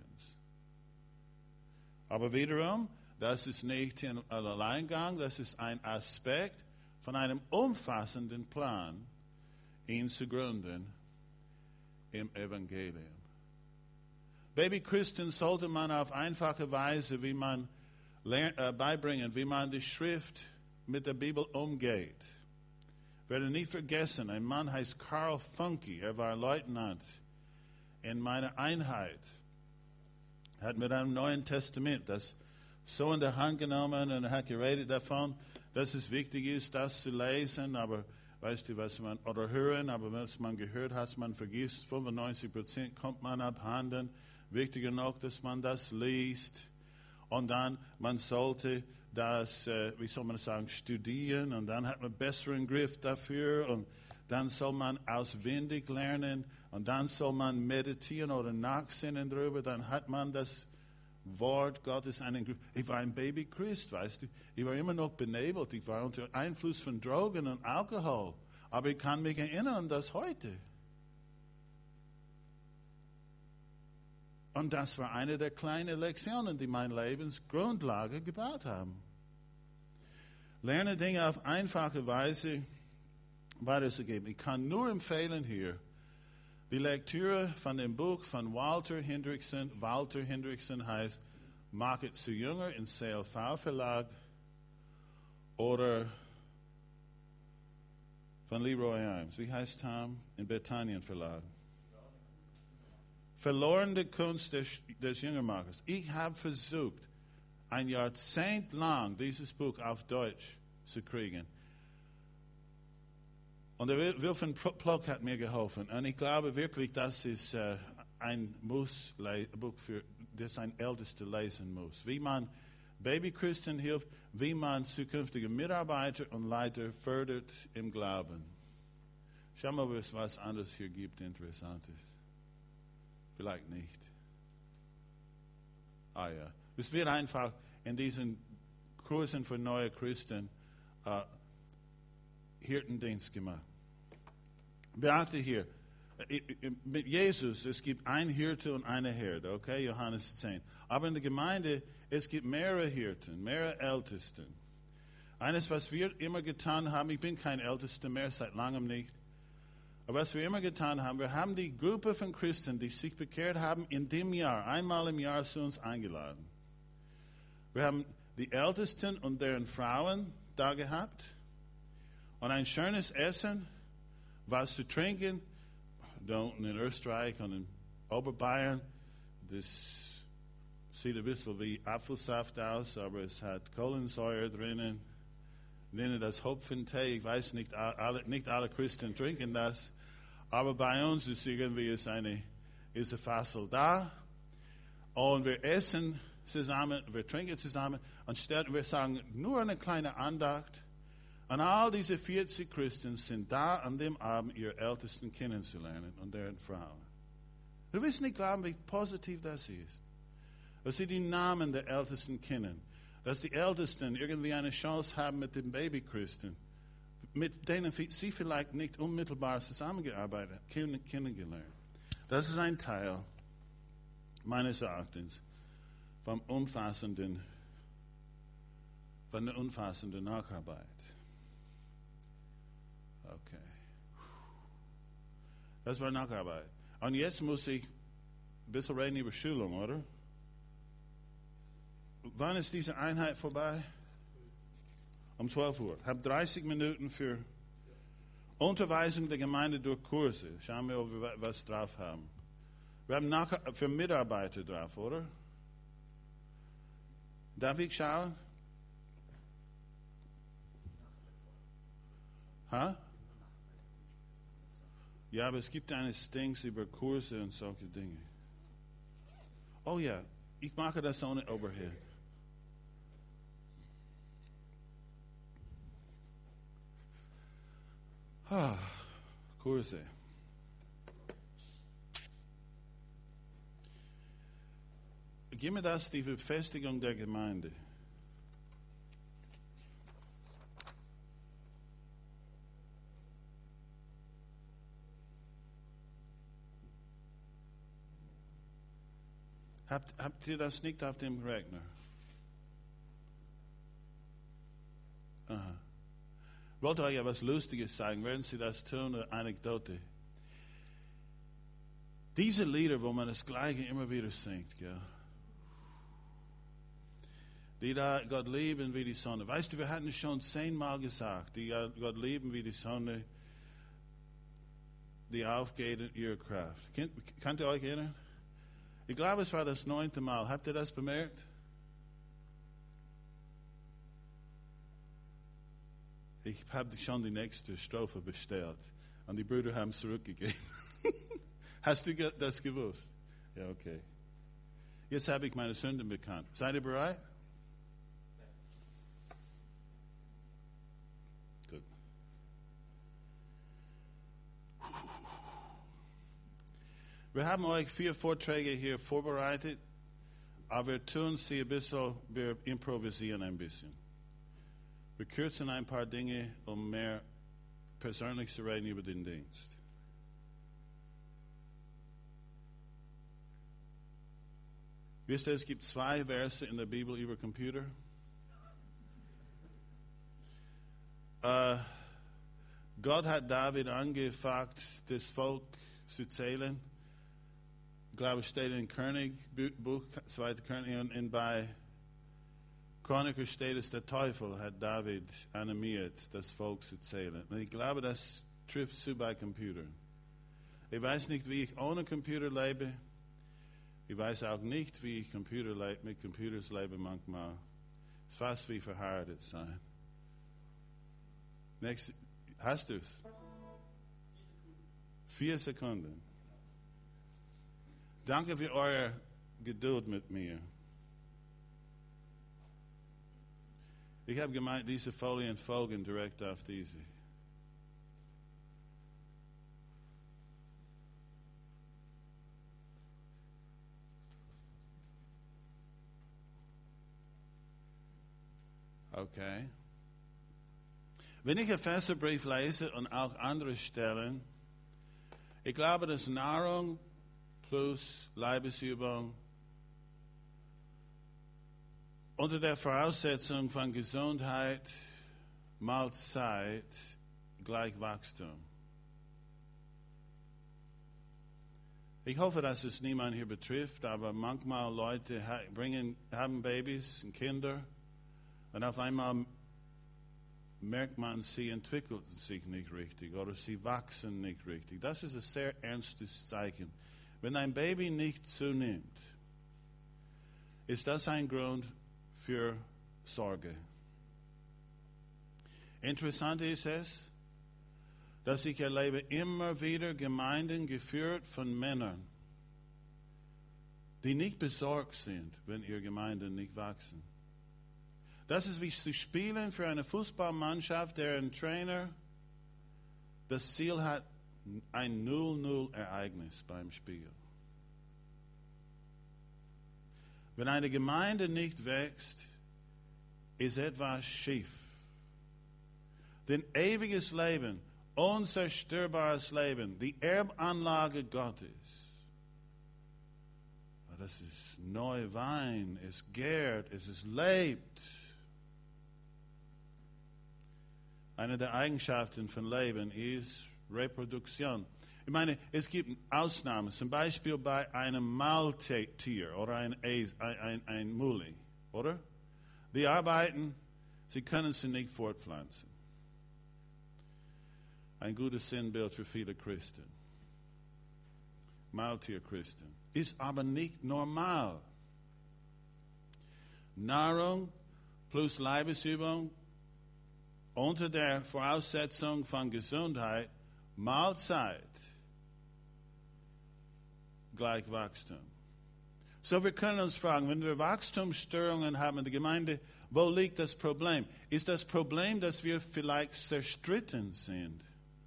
Aber wiederum, das ist nicht ein Alleingang, das ist ein Aspekt von einem umfassenden Plan, ihn zu gründen im Evangelium. Babychristen sollte man auf einfache Weise, wie man lernt, äh, beibringen, wie man die Schrift mit der Bibel umgeht. Ich werde nie vergessen, ein Mann heißt Karl Funke, er war Leutnant in meiner Einheit, hat mit einem Neuen Testament das so in der Hand genommen und hat geredet davon, dass es wichtig ist, das zu lesen, aber weißt du, was man, oder hören, aber was man gehört hat, man vergisst, fünfundneunzig Prozent kommt man abhanden. Wichtiger noch, dass man das liest. Und dann, man sollte das, äh, wie soll man sagen, studieren. Und dann hat man besseren Griff dafür. Und dann soll man auswendig lernen. Und dann soll man meditieren oder nachsinnen darüber. Dann hat man das Wort Gottes einen Griff. Ich war ein Baby-Christ, weißt du. Ich war immer noch benebelt. Ich war unter Einfluss von Drogen und Alkohol. Aber ich kann mich erinnern an das heute. Und das war eine der kleinen Lektionen, die meine Lebensgrundlage gebaut haben. Lerne Dinge auf einfache Weise weiterzugeben. Ich kann nur empfehlen hier die Lektüre von dem Buch von Walter Hendrickson. Walter Hendrickson heißt Mach es zu Jünger im C L V Verlag oder von Leroy Imes. Wie heißt Tom? Im Bethanien Verlag. Verlorene Kunst des, des Jüngermachers. Ich habe versucht, ein Jahrzehnt lang dieses Buch auf Deutsch zu kriegen. Und der Wilfried Plock hat mir geholfen. Und ich glaube wirklich, das ist äh, ein Muss, Buch, für, das ein Ältester lesen muss. Wie man Babychristen hilft, wie man zukünftige Mitarbeiter und Leiter fördert im Glauben. Schau mal, ob es was anderes hier gibt, Interessantes. Vielleicht nicht. Ah ja. Es wird einfach in diesen Kursen für neue Christen äh, Hirtendienst gemacht. Beachte hier, mit Jesus, es gibt ein Hirte und eine Herde, okay, Johannes zehn. Aber in der Gemeinde, es gibt mehrere Hirten, mehrere Ältesten. Eines, was wir immer getan haben, ich bin kein Ältester mehr, seit langem nicht, aber was wir immer getan haben, wir haben die Gruppe von Christen, die sich bekehrt haben, in dem Jahr, einmal im Jahr zu uns eingeladen. Wir haben die Ältesten und deren Frauen da gehabt und ein schönes Essen, was zu trinken. Da unten in Österreich und in Oberbayern, das sieht ein bisschen wie Apfelsaft aus, aber es hat Kohlensäure drinnen. Ich nenne das Hopfentee. Ich weiß nicht, alle, nicht alle Christen trinken das, aber bei uns ist irgendwie ist eine, ist ein Fassel da und wir essen zusammen, wir trinken zusammen und wir sagen nur eine kleine Andacht. Und all diese vierzig Christen sind da an dem Abend, ihre Ältesten kennenzulernen und deren Frauen. Du wirst nicht glauben, wie positiv das ist. Dass sie die Namen der Ältesten kennen. Dass die Ältesten irgendwie eine Chance haben mit den Babychristen, mit denen sie vielleicht nicht unmittelbar zusammengearbeitet, kennengelernt. Das ist ein Teil, meines Erachtens, vom umfassenden, von der umfassenden Nacharbeit. Okay. Das war Nacharbeit. Und jetzt muss ich ein bisschen reden über Schulung, oder? Wann ist diese Einheit vorbei? Um zwölf Uhr. Ich habe dreißig Minuten für Unterweisung der Gemeinde durch Kurse. Schauen wir, ob wir was drauf haben. Wir haben nachher für Mitarbeiter drauf, oder? Darf ich schauen? Ha? Ja, aber es gibt eines Dings über Kurse und solche Dinge. Oh ja, ich mache das ohne Overhead. Ah, Kurse. Gib mir das, die Befestigung der Gemeinde. Habt, habt ihr das nicht auf dem Rechner? Aha. Ich wollte euch ja was Lustiges sagen. Werden Sie das tun? Eine Anekdote. Diese Lieder, wo man das Gleiche immer wieder singt, gell? Die da Gott lieben wie die Sonne. Weißt du, wir hatten es schon zehnmal gesagt. Die Gott lieben wie die Sonne, die aufgeht in ihrer Kraft. Könnt, könnt ihr euch erinnern? Ich glaube, es war das neunte Mal. Habt ihr das bemerkt? Ich habe schon die nächste Strophe bestellt und die Brüder haben es zurückgegeben. Hast du das gewusst? Ja, okay. Jetzt habe ich meine Sünden bekannt. Seid ihr bereit? Gut. Wir haben euch vier Vorträge hier vorbereitet, aber wir tun sie ein bisschen, wir improvisieren ein bisschen. Wir kürzen ein paar Dinge, um mehr persönlich zu reden über den Dienst. Wisst ihr, es gibt zwei Verse in der Bibel über Computer. Uh, Gott hat David angefragt, das Volk zu zählen. Ich glaube, es steht in Königbuch, zweiter König, und, und bei Chroniker steht es, der Teufel hat David animiert, das Volk zu zählen. Und ich glaube, das trifft zu bei Computern. Ich weiß nicht, wie ich ohne Computer lebe. Ich weiß auch nicht, wie ich Computer lebe, mit Computers lebe manchmal. Es ist fast wie verheiratet sein. Nächste, hast du es? Vier Sekunden. Danke für eure Geduld mit mir. Ich habe gemeint, diese Folien folgen direkt auf diese. okay. Wenn ich Epheserbrief lese und auch andere Stellen, ich glaube, dass Nahrung plus Leibesübung unter der Voraussetzung von Gesundheit mal Zeit gleich Wachstum. Ich hoffe, dass es niemand hier betrifft, aber manchmal Leute bringen, haben Babys und Kinder und auf einmal merkt man, sie entwickeln sich nicht richtig oder sie wachsen nicht richtig. Das ist ein sehr ernstes Zeichen. Wenn ein Baby nicht zunimmt, ist das ein Grund für Sorge. Interessant ist es, dass ich erlebe immer wieder Gemeinden geführt von Männern, die nicht besorgt sind, wenn ihre Gemeinden nicht wachsen. Das ist wie sie spielen für eine Fußballmannschaft, deren Trainer das Ziel hat, ein null null Ereignis beim Spiel. Wenn eine Gemeinde nicht wächst, ist etwas schief. Denn ewiges Leben, unzerstörbares Leben, die Erbanlage Gottes, das ist neuer Wein, es gärt, es ist lebt. Eine der Eigenschaften von Leben ist Reproduktion. Ich meine, es gibt Ausnahmen, zum Beispiel bei einem Maultier oder ein, ein, ein, ein Muli, oder? Die arbeiten, sie können sie nicht fortpflanzen. Ein gutes Sinnbild für viele Christen. Maultierchristen. Ist aber nicht normal. Nahrung plus Leibesübung unter der Voraussetzung von Gesundheit, Mahlzeit gleich Wachstum. So, wir können uns fragen, wenn wir Wachstumsstörungen haben in der Gemeinde, wo liegt das Problem? Ist das Problem, dass wir vielleicht zerstritten sind?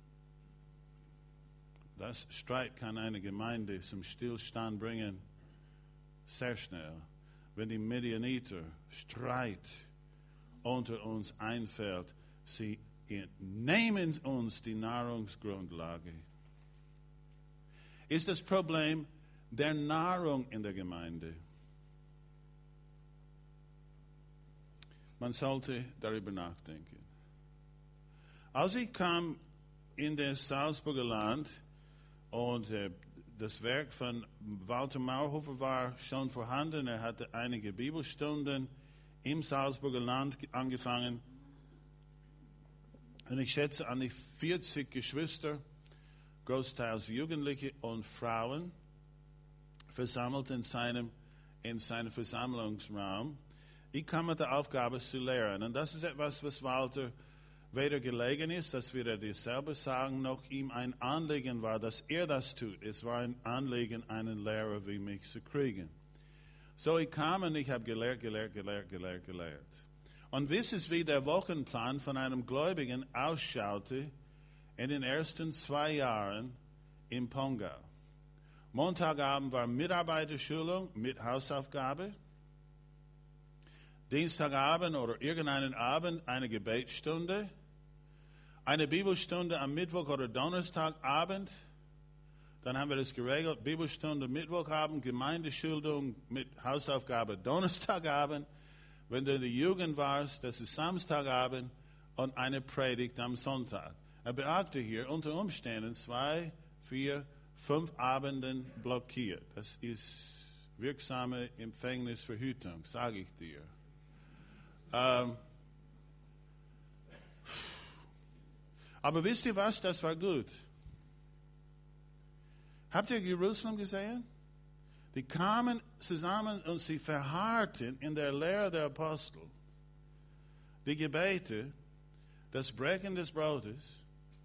Das Streit kann eine Gemeinde zum Stillstand bringen, sehr schnell. Wenn die Midianiter Streit unter uns einfällt, sie nehmen uns die Nahrungsgrundlage. Ist das Problem der Nahrung in der Gemeinde? Man sollte darüber nachdenken. Als ich kam in das Salzburger Land und äh, das Werk von Walter Maurhofer war schon vorhanden, er hatte einige Bibelstunden im Salzburger Land angefangen. Und ich schätze an die vierzig Geschwister, großteils Jugendliche und Frauen, versammelt in seinem, in seinem Versammlungsraum. Ich kam mit der Aufgabe zu lehren. Und das ist etwas, was Walter weder gelegen ist, dass wir dir selber sagen, noch ihm ein Anliegen war, dass er das tut. Es war ein Anliegen, einen Lehrer wie mich zu kriegen. So ich kam und ich habe gelehrt, gelehrt, gelehrt, gelehrt, gelehrt. Und wisst ihr, wie der Wochenplan von einem Gläubigen ausschaute in den ersten zwei Jahren in Pongau? Montagabend war Mitarbeiterschulung mit Hausaufgabe. Dienstagabend oder irgendeinen Abend eine Gebetsstunde. Eine Bibelstunde am Mittwoch oder Donnerstagabend. Dann haben wir das geregelt. Bibelstunde Mittwochabend, Gemeindeschulung mit Hausaufgabe Donnerstagabend. Wenn du in der Jugend warst, das ist Samstagabend und eine Predigt am Sonntag. Er beachte hier unter Umständen zwei, vier, fünf Abenden blockiert. Das ist wirksame Empfängnisverhütung, sage ich dir. Ähm, aber wisst ihr was? Das war gut. Habt ihr Jerusalem gesehen? Die kamen zusammen und sie verharrten in der Lehre der Apostel. Die Gebete, das Brechen des Brotes.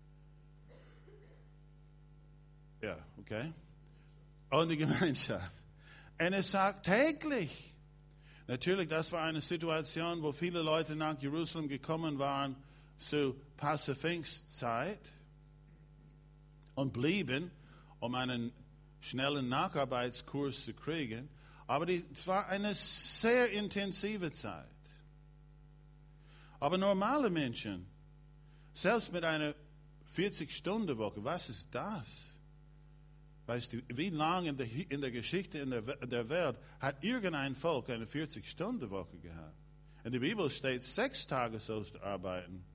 Ja, okay. Und die Gemeinschaft. Und es sagt täglich. Natürlich, das war eine Situation, wo viele Leute nach Jerusalem gekommen waren zur Pascha-Pfingstzeit und blieben, um einen schnellen Nacharbeitskurs zu kriegen. Aber die, es war eine sehr intensive Zeit. Aber normale Menschen, selbst mit einer vierzig-Stunden-Woche, was ist das? Weißt du, wie lange in der, in der Geschichte in der, der Welt hat irgendein Volk eine vierzig-Stunden-Woche gehabt? In der Bibel steht, sechs Tage sollst du arbeiten.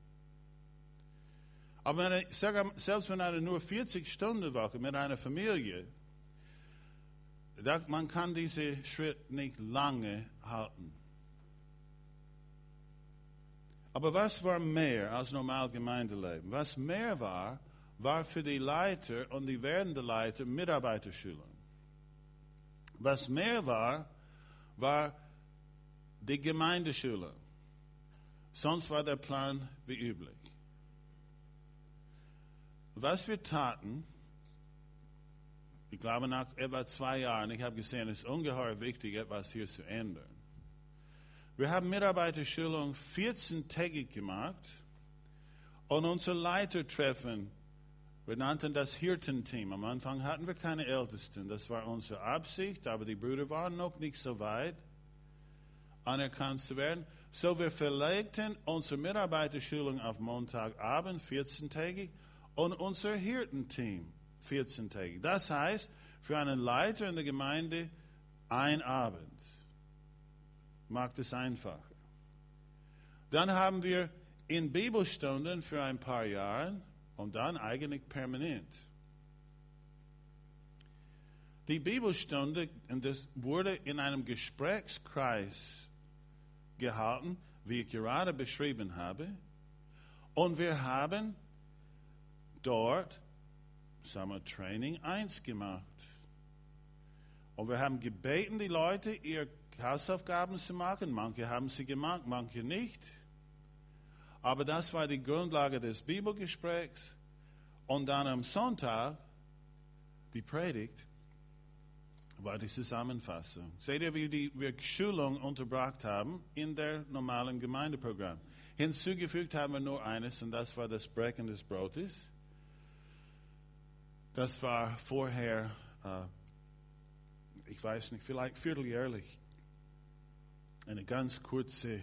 Aber wenn, selbst wenn eine nur vierzig-Stunden-Woche mit einer Familie, man kann diesen Schritt nicht lange halten. Aber was war mehr als normal Gemeindeleben? Was mehr war, war für die Leiter und die werdenden Leiter Mitarbeiterschulung. Was mehr war, war die Gemeindeschule. Sonst war der Plan wie üblich. Was wir taten, ich glaube nach etwa zwei Jahren, ich habe gesehen, es ist ungeheuer wichtig, etwas hier zu ändern. Wir haben Mitarbeiterschulung vierzehn-tägig gemacht und unser Leitertreffen, wir nannten das Hirtenteam. Am Anfang hatten wir keine Ältesten, das war unsere Absicht, aber die Brüder waren noch nicht so weit, anerkannt zu werden. So wir verlegten unsere Mitarbeiterschulung auf Montagabend, vierzehn-tägig, und unser Hirtenteam, vierzehn-tägig. Das heißt, für einen Leiter in der Gemeinde ein Abend. Macht es einfacher. Dann haben wir in Bibelstunden für ein paar Jahre und dann eigentlich permanent. Die Bibelstunde das wurde in einem Gesprächskreis gehalten, wie ich gerade beschrieben habe. Und wir haben dort Summer Training eins gemacht. Und wir haben gebeten, die Leute, ihre Hausaufgaben zu machen. Manche haben sie gemacht, manche nicht. Aber das war die Grundlage des Bibelgesprächs. Und dann am Sonntag, die Predigt, war die Zusammenfassung. Seht ihr, wie die, wir Schulung unterbracht haben in der normalen Gemeindeprogramm. Hinzugefügt haben wir nur eines, und das war das Brechen des Brotes. Das war vorher, äh, ich weiß nicht, vielleicht vierteljährlich, eine ganz kurze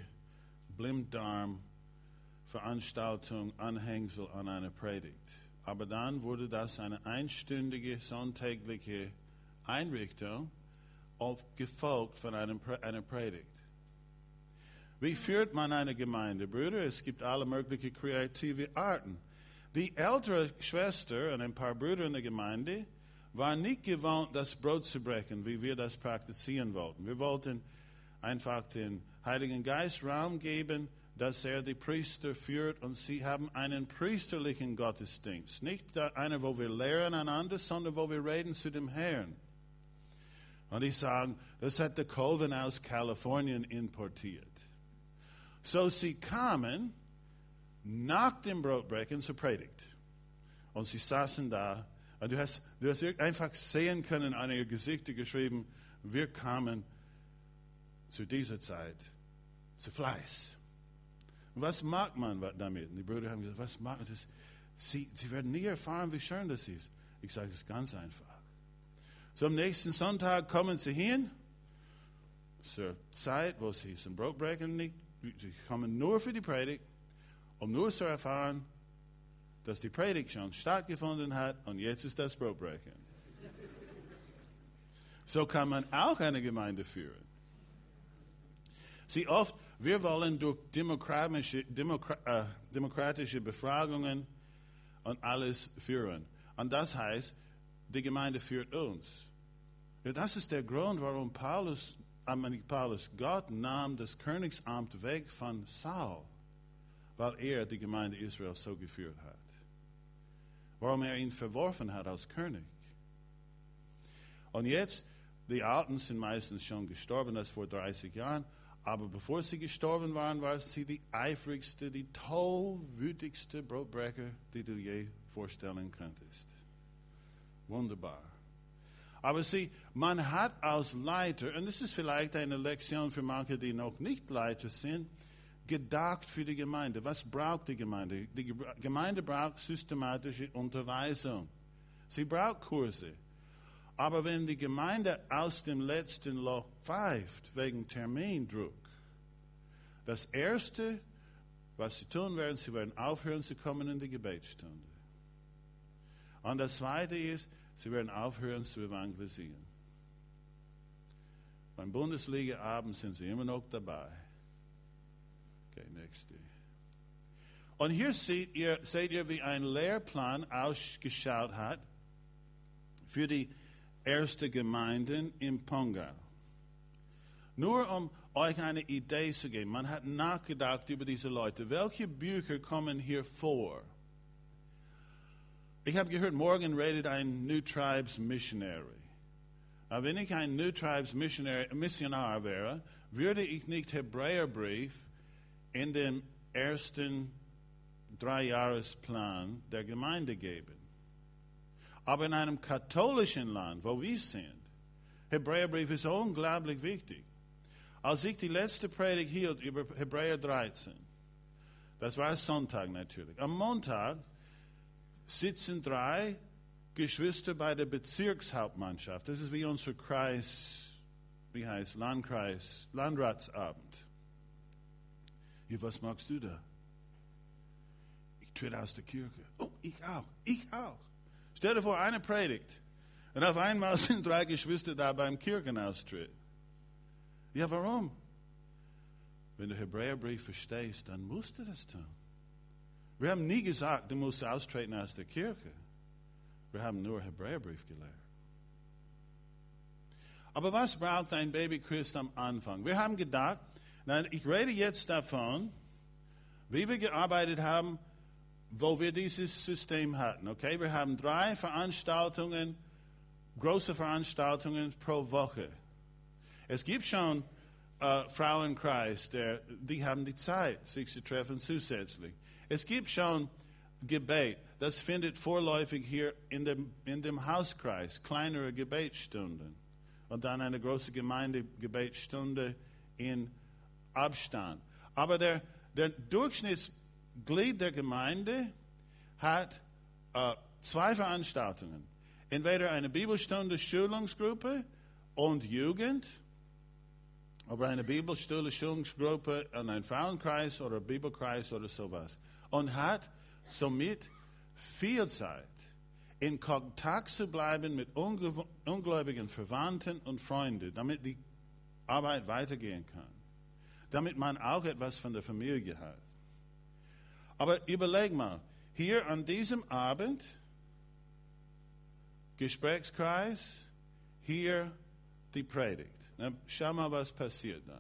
Blinddarm-Veranstaltung, Anhängsel an eine Predigt. Aber dann wurde das eine einstündige, sonntägliche Einrichtung, gefolgt von einem, einer Predigt. Wie führt man eine Gemeinde, Brüder? Es gibt alle möglichen kreative Arten. Die ältere Schwester und ein paar Brüder in der Gemeinde waren nicht gewohnt, das Brot zu brechen, wie wir das praktizieren wollten. Wir wollten einfach den Heiligen Geist Raum geben, dass er die Priester führt, und sie haben einen priesterlichen Gottesdienst. Nicht einer, wo wir lehren einander, sondern wo wir reden zu dem Herrn. Und ich sage, das hat der Colvin aus Kalifornien importiert. So sie kamen nach dem Brotbrechen zur Predigt. Und sie saßen da, und du hast, du hast einfach sehen können an ihr Gesichter geschrieben, wir kamen zu dieser Zeit zu Fleiß. Und was macht man damit? Und die Brüder haben gesagt, was macht man das? Sie, sie werden nie erfahren, wie schön das ist. Ich sage, das ist ganz einfach. So am nächsten Sonntag kommen sie hin, zur Zeit, wo sie zum Brotbrechen nicht, sie kommen nur für die Predigt, um nur zu erfahren, dass die Predigt schon stattgefunden hat und jetzt ist das Brotbrechen. So kann man auch eine Gemeinde führen. Sie oft, wir wollen durch demokratische, Demokra, äh, demokratische Befragungen und alles führen. Und das heißt, die Gemeinde führt uns. Ja, das ist der Grund, warum Paulus, äh, nicht Paulus, Gott nahm das Königsamt weg von Saul, weil er die Gemeinde Israel so geführt hat. Warum er ihn verworfen hat als König. Und jetzt, die Alten sind meistens schon gestorben, das vor dreißig Jahren. Aber bevor sie gestorben waren, war sie die eifrigste, die tollwütigste Brotbrecher, die du je vorstellen könntest. Wunderbar. Aber sieh, man hat als Leiter, und das ist vielleicht eine Lektion für manche, die noch nicht Leiter sind, gedacht für die Gemeinde. Was braucht die Gemeinde? Die Gemeinde braucht systematische Unterweisung. Sie braucht Kurse. Aber wenn die Gemeinde aus dem letzten Loch pfeift, wegen Termindruck, das Erste, was sie tun werden, sie werden aufhören zu kommen in die Gebetsstunde. Und das Zweite ist, sie werden aufhören zu evangelisieren. Beim Bundesliga-Abend sind sie immer noch dabei. Okay, nächste. Und hier seht ihr, seht ihr, wie ein Lehrplan ausgeschaut hat für die erste Gemeinden in Pongau. Nur um euch eine Idee zu geben. Man hat nachgedacht über diese Leute. Welche Bücher kommen hier vor? Ich habe gehört, morgen redet ein New Tribes Missionary. Aber wenn ich ein New Tribes Missionary, Missionar wäre, würde ich nicht Hebräerbrief in dem ersten Dreijahresplan der Gemeinde geben. Aber in einem katholischen Land, wo wir sind, Hebräerbrief ist unglaublich wichtig. Als ich die letzte Predigt hielt über Hebräer dreizehn, das war Sonntag natürlich. Am Montag sitzen drei Geschwister bei der Bezirkshauptmannschaft. Das ist wie unser Kreis, wie heißt Landkreis, Landratsabend. Ja, was magst du da? Ich trete aus der Kirche. Oh, ich auch, ich auch. Stell dir vor, eine Predigt. Und auf einmal sind drei Geschwister da beim Kirchenaustritt. Ja, warum? Wenn du Hebräerbrief verstehst, dann musst du das tun. Wir haben nie gesagt, du musst austreten aus der Kirche. Wir haben nur Hebräerbrief gelehrt. Aber was braucht ein Babychrist am Anfang? Wir haben gedacht, nein, ich rede jetzt davon, wie wir gearbeitet haben, wo wir dieses System hatten. Okay, wir haben drei Veranstaltungen, große Veranstaltungen pro Woche. Es gibt schon äh, Frauenkreis, der, die haben die Zeit, sich zu treffen zusätzlich. Es gibt schon Gebet, das findet vorläufig hier in dem, in dem Hauskreis, kleinere Gebetsstunden. Und dann eine große Gemeindegebetsstunde in Abstand. Aber der, der Durchschnittsglied der Gemeinde hat äh, zwei Veranstaltungen. Entweder eine Bibelstunde, Schulungsgruppe und Jugend, oder eine Bibelstunde, Schulungsgruppe und ein Frauenkreis oder Bibelkreis oder sowas. Und hat somit viel Zeit, in Kontakt zu bleiben mit ungläubigen Verwandten und Freunden, damit die Arbeit weitergehen kann. Damit man auch etwas von der Familie hat. Aber überleg mal, hier an diesem Abend, Gesprächskreis, hier die Predigt. Na, schau mal, was passiert dann.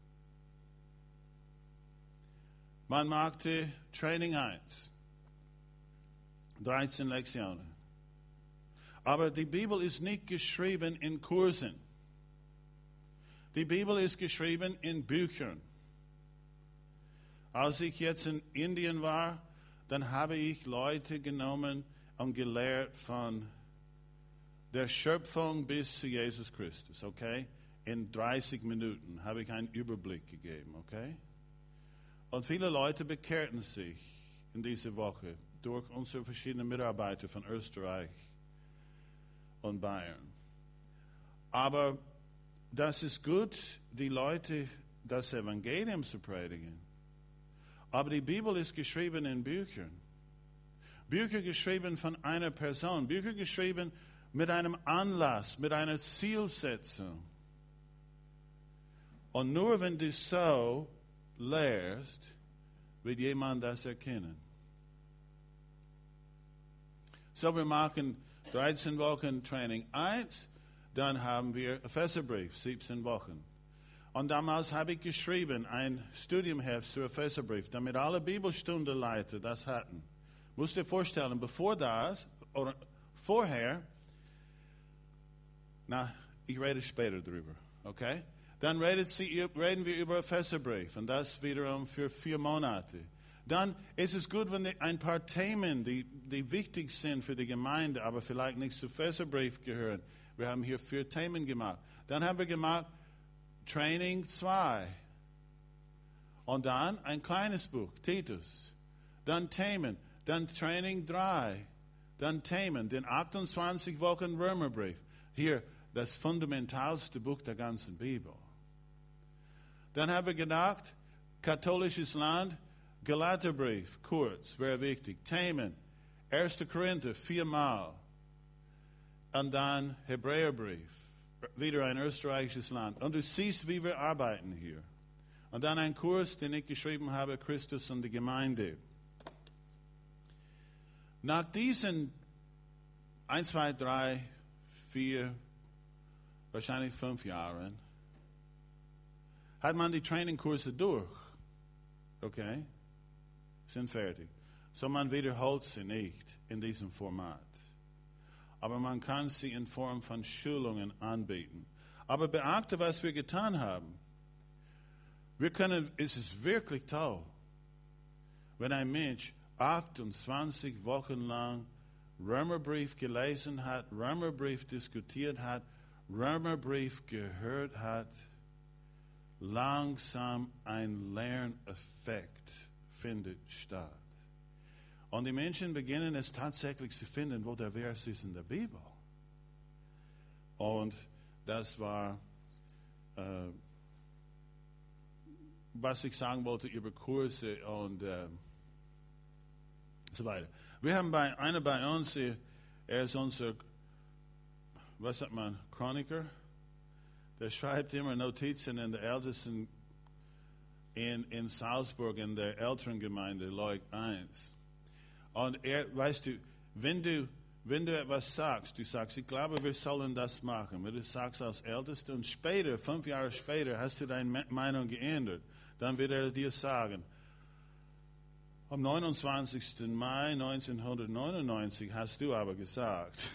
Man machte Training eins, dreizehn Lektionen. Aber die Bibel ist nicht geschrieben in Kursen. Die Bibel ist geschrieben in Büchern. Als ich jetzt in Indien war, dann habe ich Leute genommen und gelehrt von der Schöpfung bis zu Jesus Christus, okay? In dreißig Minuten habe ich einen Überblick gegeben, okay? Und viele Leute bekehrten sich in dieser Woche durch unsere verschiedenen Mitarbeiter von Österreich und Bayern. Aber das ist gut, die Leute das Evangelium zu predigen. Aber die Bibel ist geschrieben in Büchern. Bücher geschrieben von einer Person. Bücher geschrieben mit einem Anlass, mit einer Zielsetzung. Und nur wenn du so lehrst, wird jemand das erkennen. So, wir machen dreizehn Wochen Training eins, dann haben wir Epheserbrief, siebzehn Wochen. Und damals habe ich geschrieben, ein Studiumheft zu Epheserbrief, damit alle Bibelstundenleiter das hatten. Musst dir vorstellen, bevor das, oder vorher, na, ich rede später drüber, okay? Dann redet sie, reden wir über Epheserbrief und das wiederum für vier Monate. Dann ist es gut, wenn ein paar Themen, die, die wichtig sind für die Gemeinde, aber vielleicht nicht zu Epheserbrief gehören. Wir haben hier vier Themen gemacht. Dann haben wir gemacht Training zwei. Und dann ein kleines Buch, Titus. Dann Themen. Dann Training drei. Dann Themen. Den achtundzwanzig Wochen Römerbrief. Hier das fundamentalste Buch der ganzen Bibel. Dann haben wir gedacht, katholisches Land, Galaterbrief, kurz, wäre wichtig. Themen, erster Korinther, viermal. Und dann Hebräerbrief, wieder ein österreichisches Land. Und du siehst, wie wir arbeiten hier. Und dann ein Kurs, den ich geschrieben habe, Christus und die Gemeinde. Nach diesen eins, zwei, drei, vier, wahrscheinlich fünf Jahren, hat man die Trainingkurse durch. Okay? Sind fertig. So man wiederholt sie nicht in diesem Format. Aber man kann sie in Form von Schulungen anbieten. Aber beachte, was wir getan haben. Wir können, es ist wirklich toll, wenn ein Mensch achtundzwanzig Wochen lang Römerbrief gelesen hat, Römerbrief diskutiert hat, Römerbrief gehört hat, langsam ein Lerneffekt findet statt. Und die Menschen beginnen es tatsächlich zu finden, wo der Vers ist in der Bibel. Und das war, äh, was ich sagen wollte über Kurse und äh, so weiter. Wir haben bei einer bei uns, er ist unser, was sagt man, Chroniker, der schreibt immer Notizen in der Ältesten in, in Salzburg, in der älteren Gemeinde, Leuk eins. Und er, weißt du, wenn du, wenn du etwas sagst, du sagst, ich glaube, wir sollen das machen. Wenn du sagst als Ältester und später, fünf Jahre später, hast du deine Meinung geändert, dann wird er dir sagen, am neunundzwanzigsten Mai neunzehnhundertneunundneunzig hast du aber gesagt.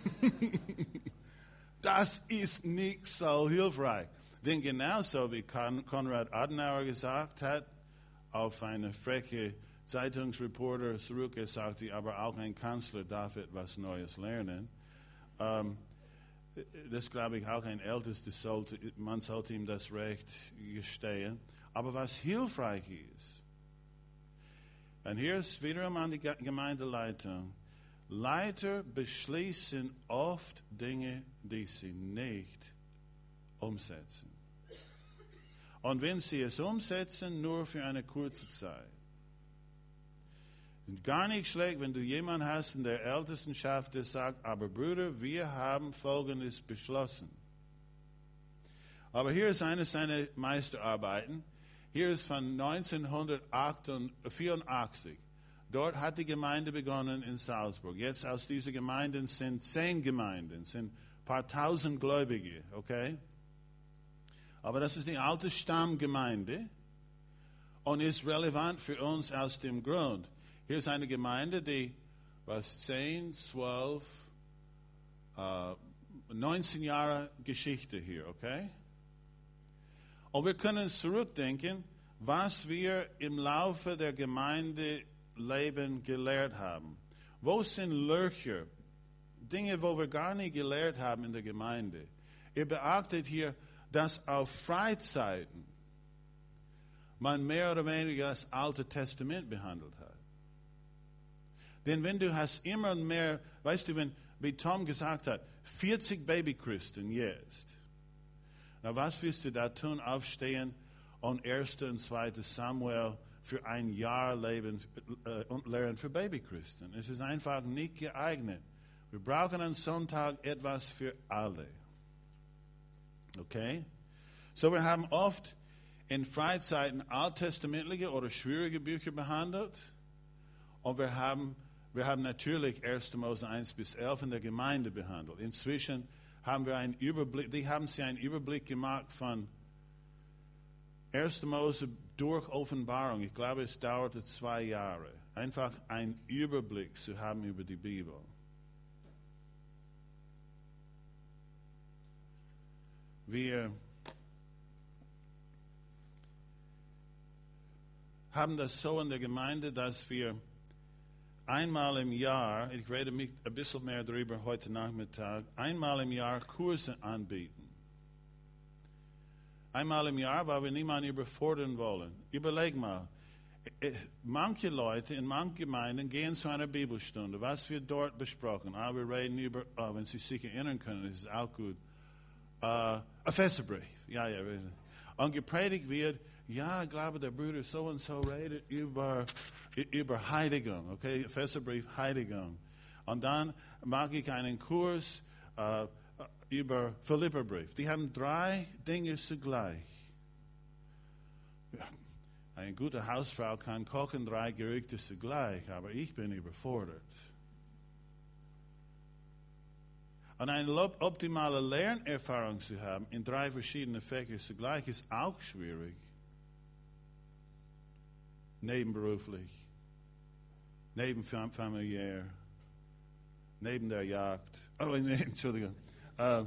Das ist nicht so hilfreich. Denn genauso wie Konrad Adenauer gesagt hat, auf eine freche Zeitungsreporter zurückgesagt, aber auch ein Kanzler darf etwas Neues lernen. Ähm, das glaube ich auch ein Ältester sollte, man sollte ihm das Recht gestehen. Aber was hilfreich ist, und hier ist wiederum an die Gemeindeleitung, Leiter beschließen oft Dinge, die sie nicht umsetzen. Und wenn sie es umsetzen, nur für eine kurze Zeit. Und gar nicht schlecht, wenn du jemanden hast in der Ältestenschaft, der sagt, aber Bruder, wir haben Folgendes beschlossen. Aber hier ist eine seiner Meisterarbeiten. Hier ist von neunzehnhundertvierundachtzig. Dort hat die Gemeinde begonnen in Salzburg. Jetzt aus dieser Gemeinde sind zehn Gemeinden, sind ein paar tausend Gläubige, okay? Aber das ist die alte Stammgemeinde und ist relevant für uns aus dem Grund. Hier ist eine Gemeinde, die was zehn, zwölf, äh, neunzehn Jahre Geschichte hier, okay? Und wir können zurückdenken, was wir im Laufe der Gemeindeleben gelehrt haben. Wo sind Löcher? Dinge, wo wir gar nicht gelehrt haben in der Gemeinde. Ihr beachtet hier, dass auf Freizeiten man mehr oder weniger das Alte Testament behandelt hat. Denn wenn du hast immer mehr, weißt du, wenn, wie Tom gesagt hat, vierzig Babychristen jetzt. Na, was willst du da tun? Aufstehen und erster und zweiter Samuel für ein Jahr leben äh, und lernen für Babychristen. Es ist einfach nicht geeignet. Wir brauchen am Sonntag etwas für alle. Okay? So, wir haben oft in Freizeiten alttestamentliche oder schwierige Bücher behandelt. Und wir haben, wir haben natürlich erster Mose eins bis elf in der Gemeinde behandelt. Inzwischen haben wir einen Überblick, die haben sie einen Überblick gemacht von erster Mose durch Offenbarung. Ich glaube, es dauerte zwei Jahre. Einfach einen Überblick zu haben über die Bibel. Wir haben das so in der Gemeinde, dass wir einmal im Jahr, ich rede mich ein bisschen mehr darüber heute Nachmittag, einmal im Jahr Kurse anbieten. Einmal im Jahr, weil wir niemanden überfordern wollen. Überleg mal, manche Leute in manchen Gemeinden gehen zu einer Bibelstunde. Was wird dort besprochen? Ah, wir reden über, oh, wenn Sie sich erinnern können, das ist auch gut. Uh, Epheserbrief, ja, ja. Und gepredigt wird ja, ich glaube, der Bruder so und so redet über, über Heiligung, okay, Epheserbrief Heiligung. Und dann mache ich einen Kurs äh, über Philipperbrief. Die haben drei Dinge zugleich. Ja, eine gute Hausfrau kann kochen drei Gerichte zugleich, aber ich bin überfordert. Und eine optimale Lernerfahrung zu haben in drei verschiedenen Fächern zugleich ist auch schwierig. Nebenberuflich, nebenfamiliär, neben der Jagd. Oh, nee, Entschuldigung. Uh,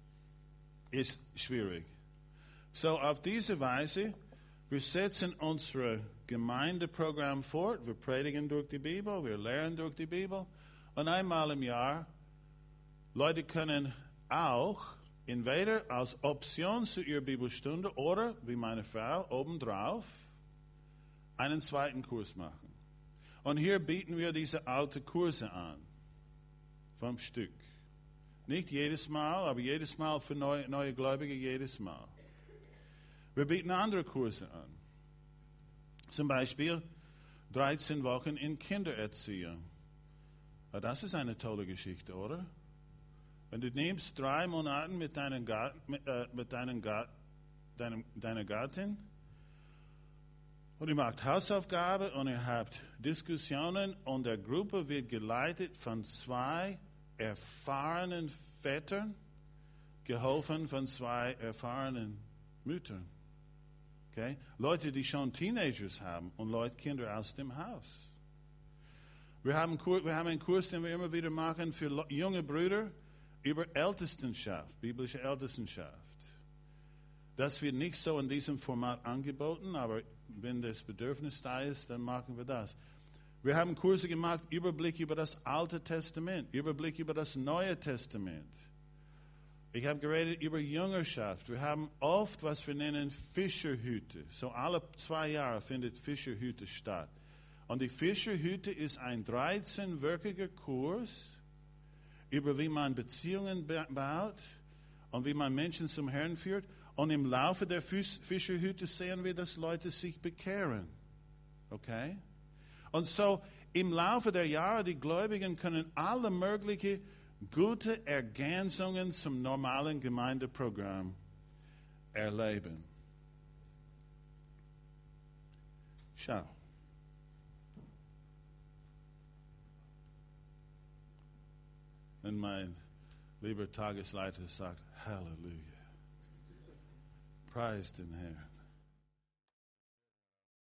ist schwierig. So, auf diese Weise, wir setzen unser Gemeindeprogramm fort. Wir predigen durch die Bibel, wir lehren durch die Bibel. Und einmal im Jahr, Leute können auch entweder als Option zu ihrer Bibelstunde oder, wie meine Frau, obendrauf einen zweiten Kurs machen. Und hier bieten wir diese alten Kurse an, vom Stück. Nicht jedes Mal, aber jedes Mal für neue, neue Gläubige, jedes Mal. Wir bieten andere Kurse an. Zum Beispiel dreizehn Wochen in Kindererziehung. Das ist eine tolle Geschichte, oder? Wenn du nimmst drei Monate mit, deinen Garten, mit, äh, mit deinen Garten, deinem, deiner Gattin und ihr macht Hausaufgaben und ihr habt Diskussionen und der Gruppe wird geleitet von zwei erfahrenen Vätern, geholfen von zwei erfahrenen Müttern. Okay? Leute, die schon Teenagers haben und Leute, Kinder aus dem Haus. Wir haben, wir haben einen Kurs, den wir immer wieder machen für junge Brüder über Ältestenschaft, biblische Ältestenschaft. Das wird nicht so in diesem Format angeboten, aber wenn das Bedürfnis da ist, dann machen wir das. Wir haben Kurse gemacht, Überblick über das Alte Testament, Überblick über das Neue Testament. Ich habe geredet über Jüngerschaft. Wir haben oft, was wir nennen, Fischerhüte. So alle zwei Jahre findet Fischerhüte statt. Und die Fischerhüte ist ein dreizehnwöchiger Kurs über wie man Beziehungen baut und wie man Menschen zum Herrn führt. Und im Laufe der Fischerhüte sehen wir, dass Leute sich bekehren. Okay? Und so im Laufe der Jahre, die Gläubigen können alle möglichen gute Ergänzungen zum normalen Gemeindeprogramm erleben. Schau. Und mein lieber Tagesleiter sagt, Halleluja. Preis den Herrn.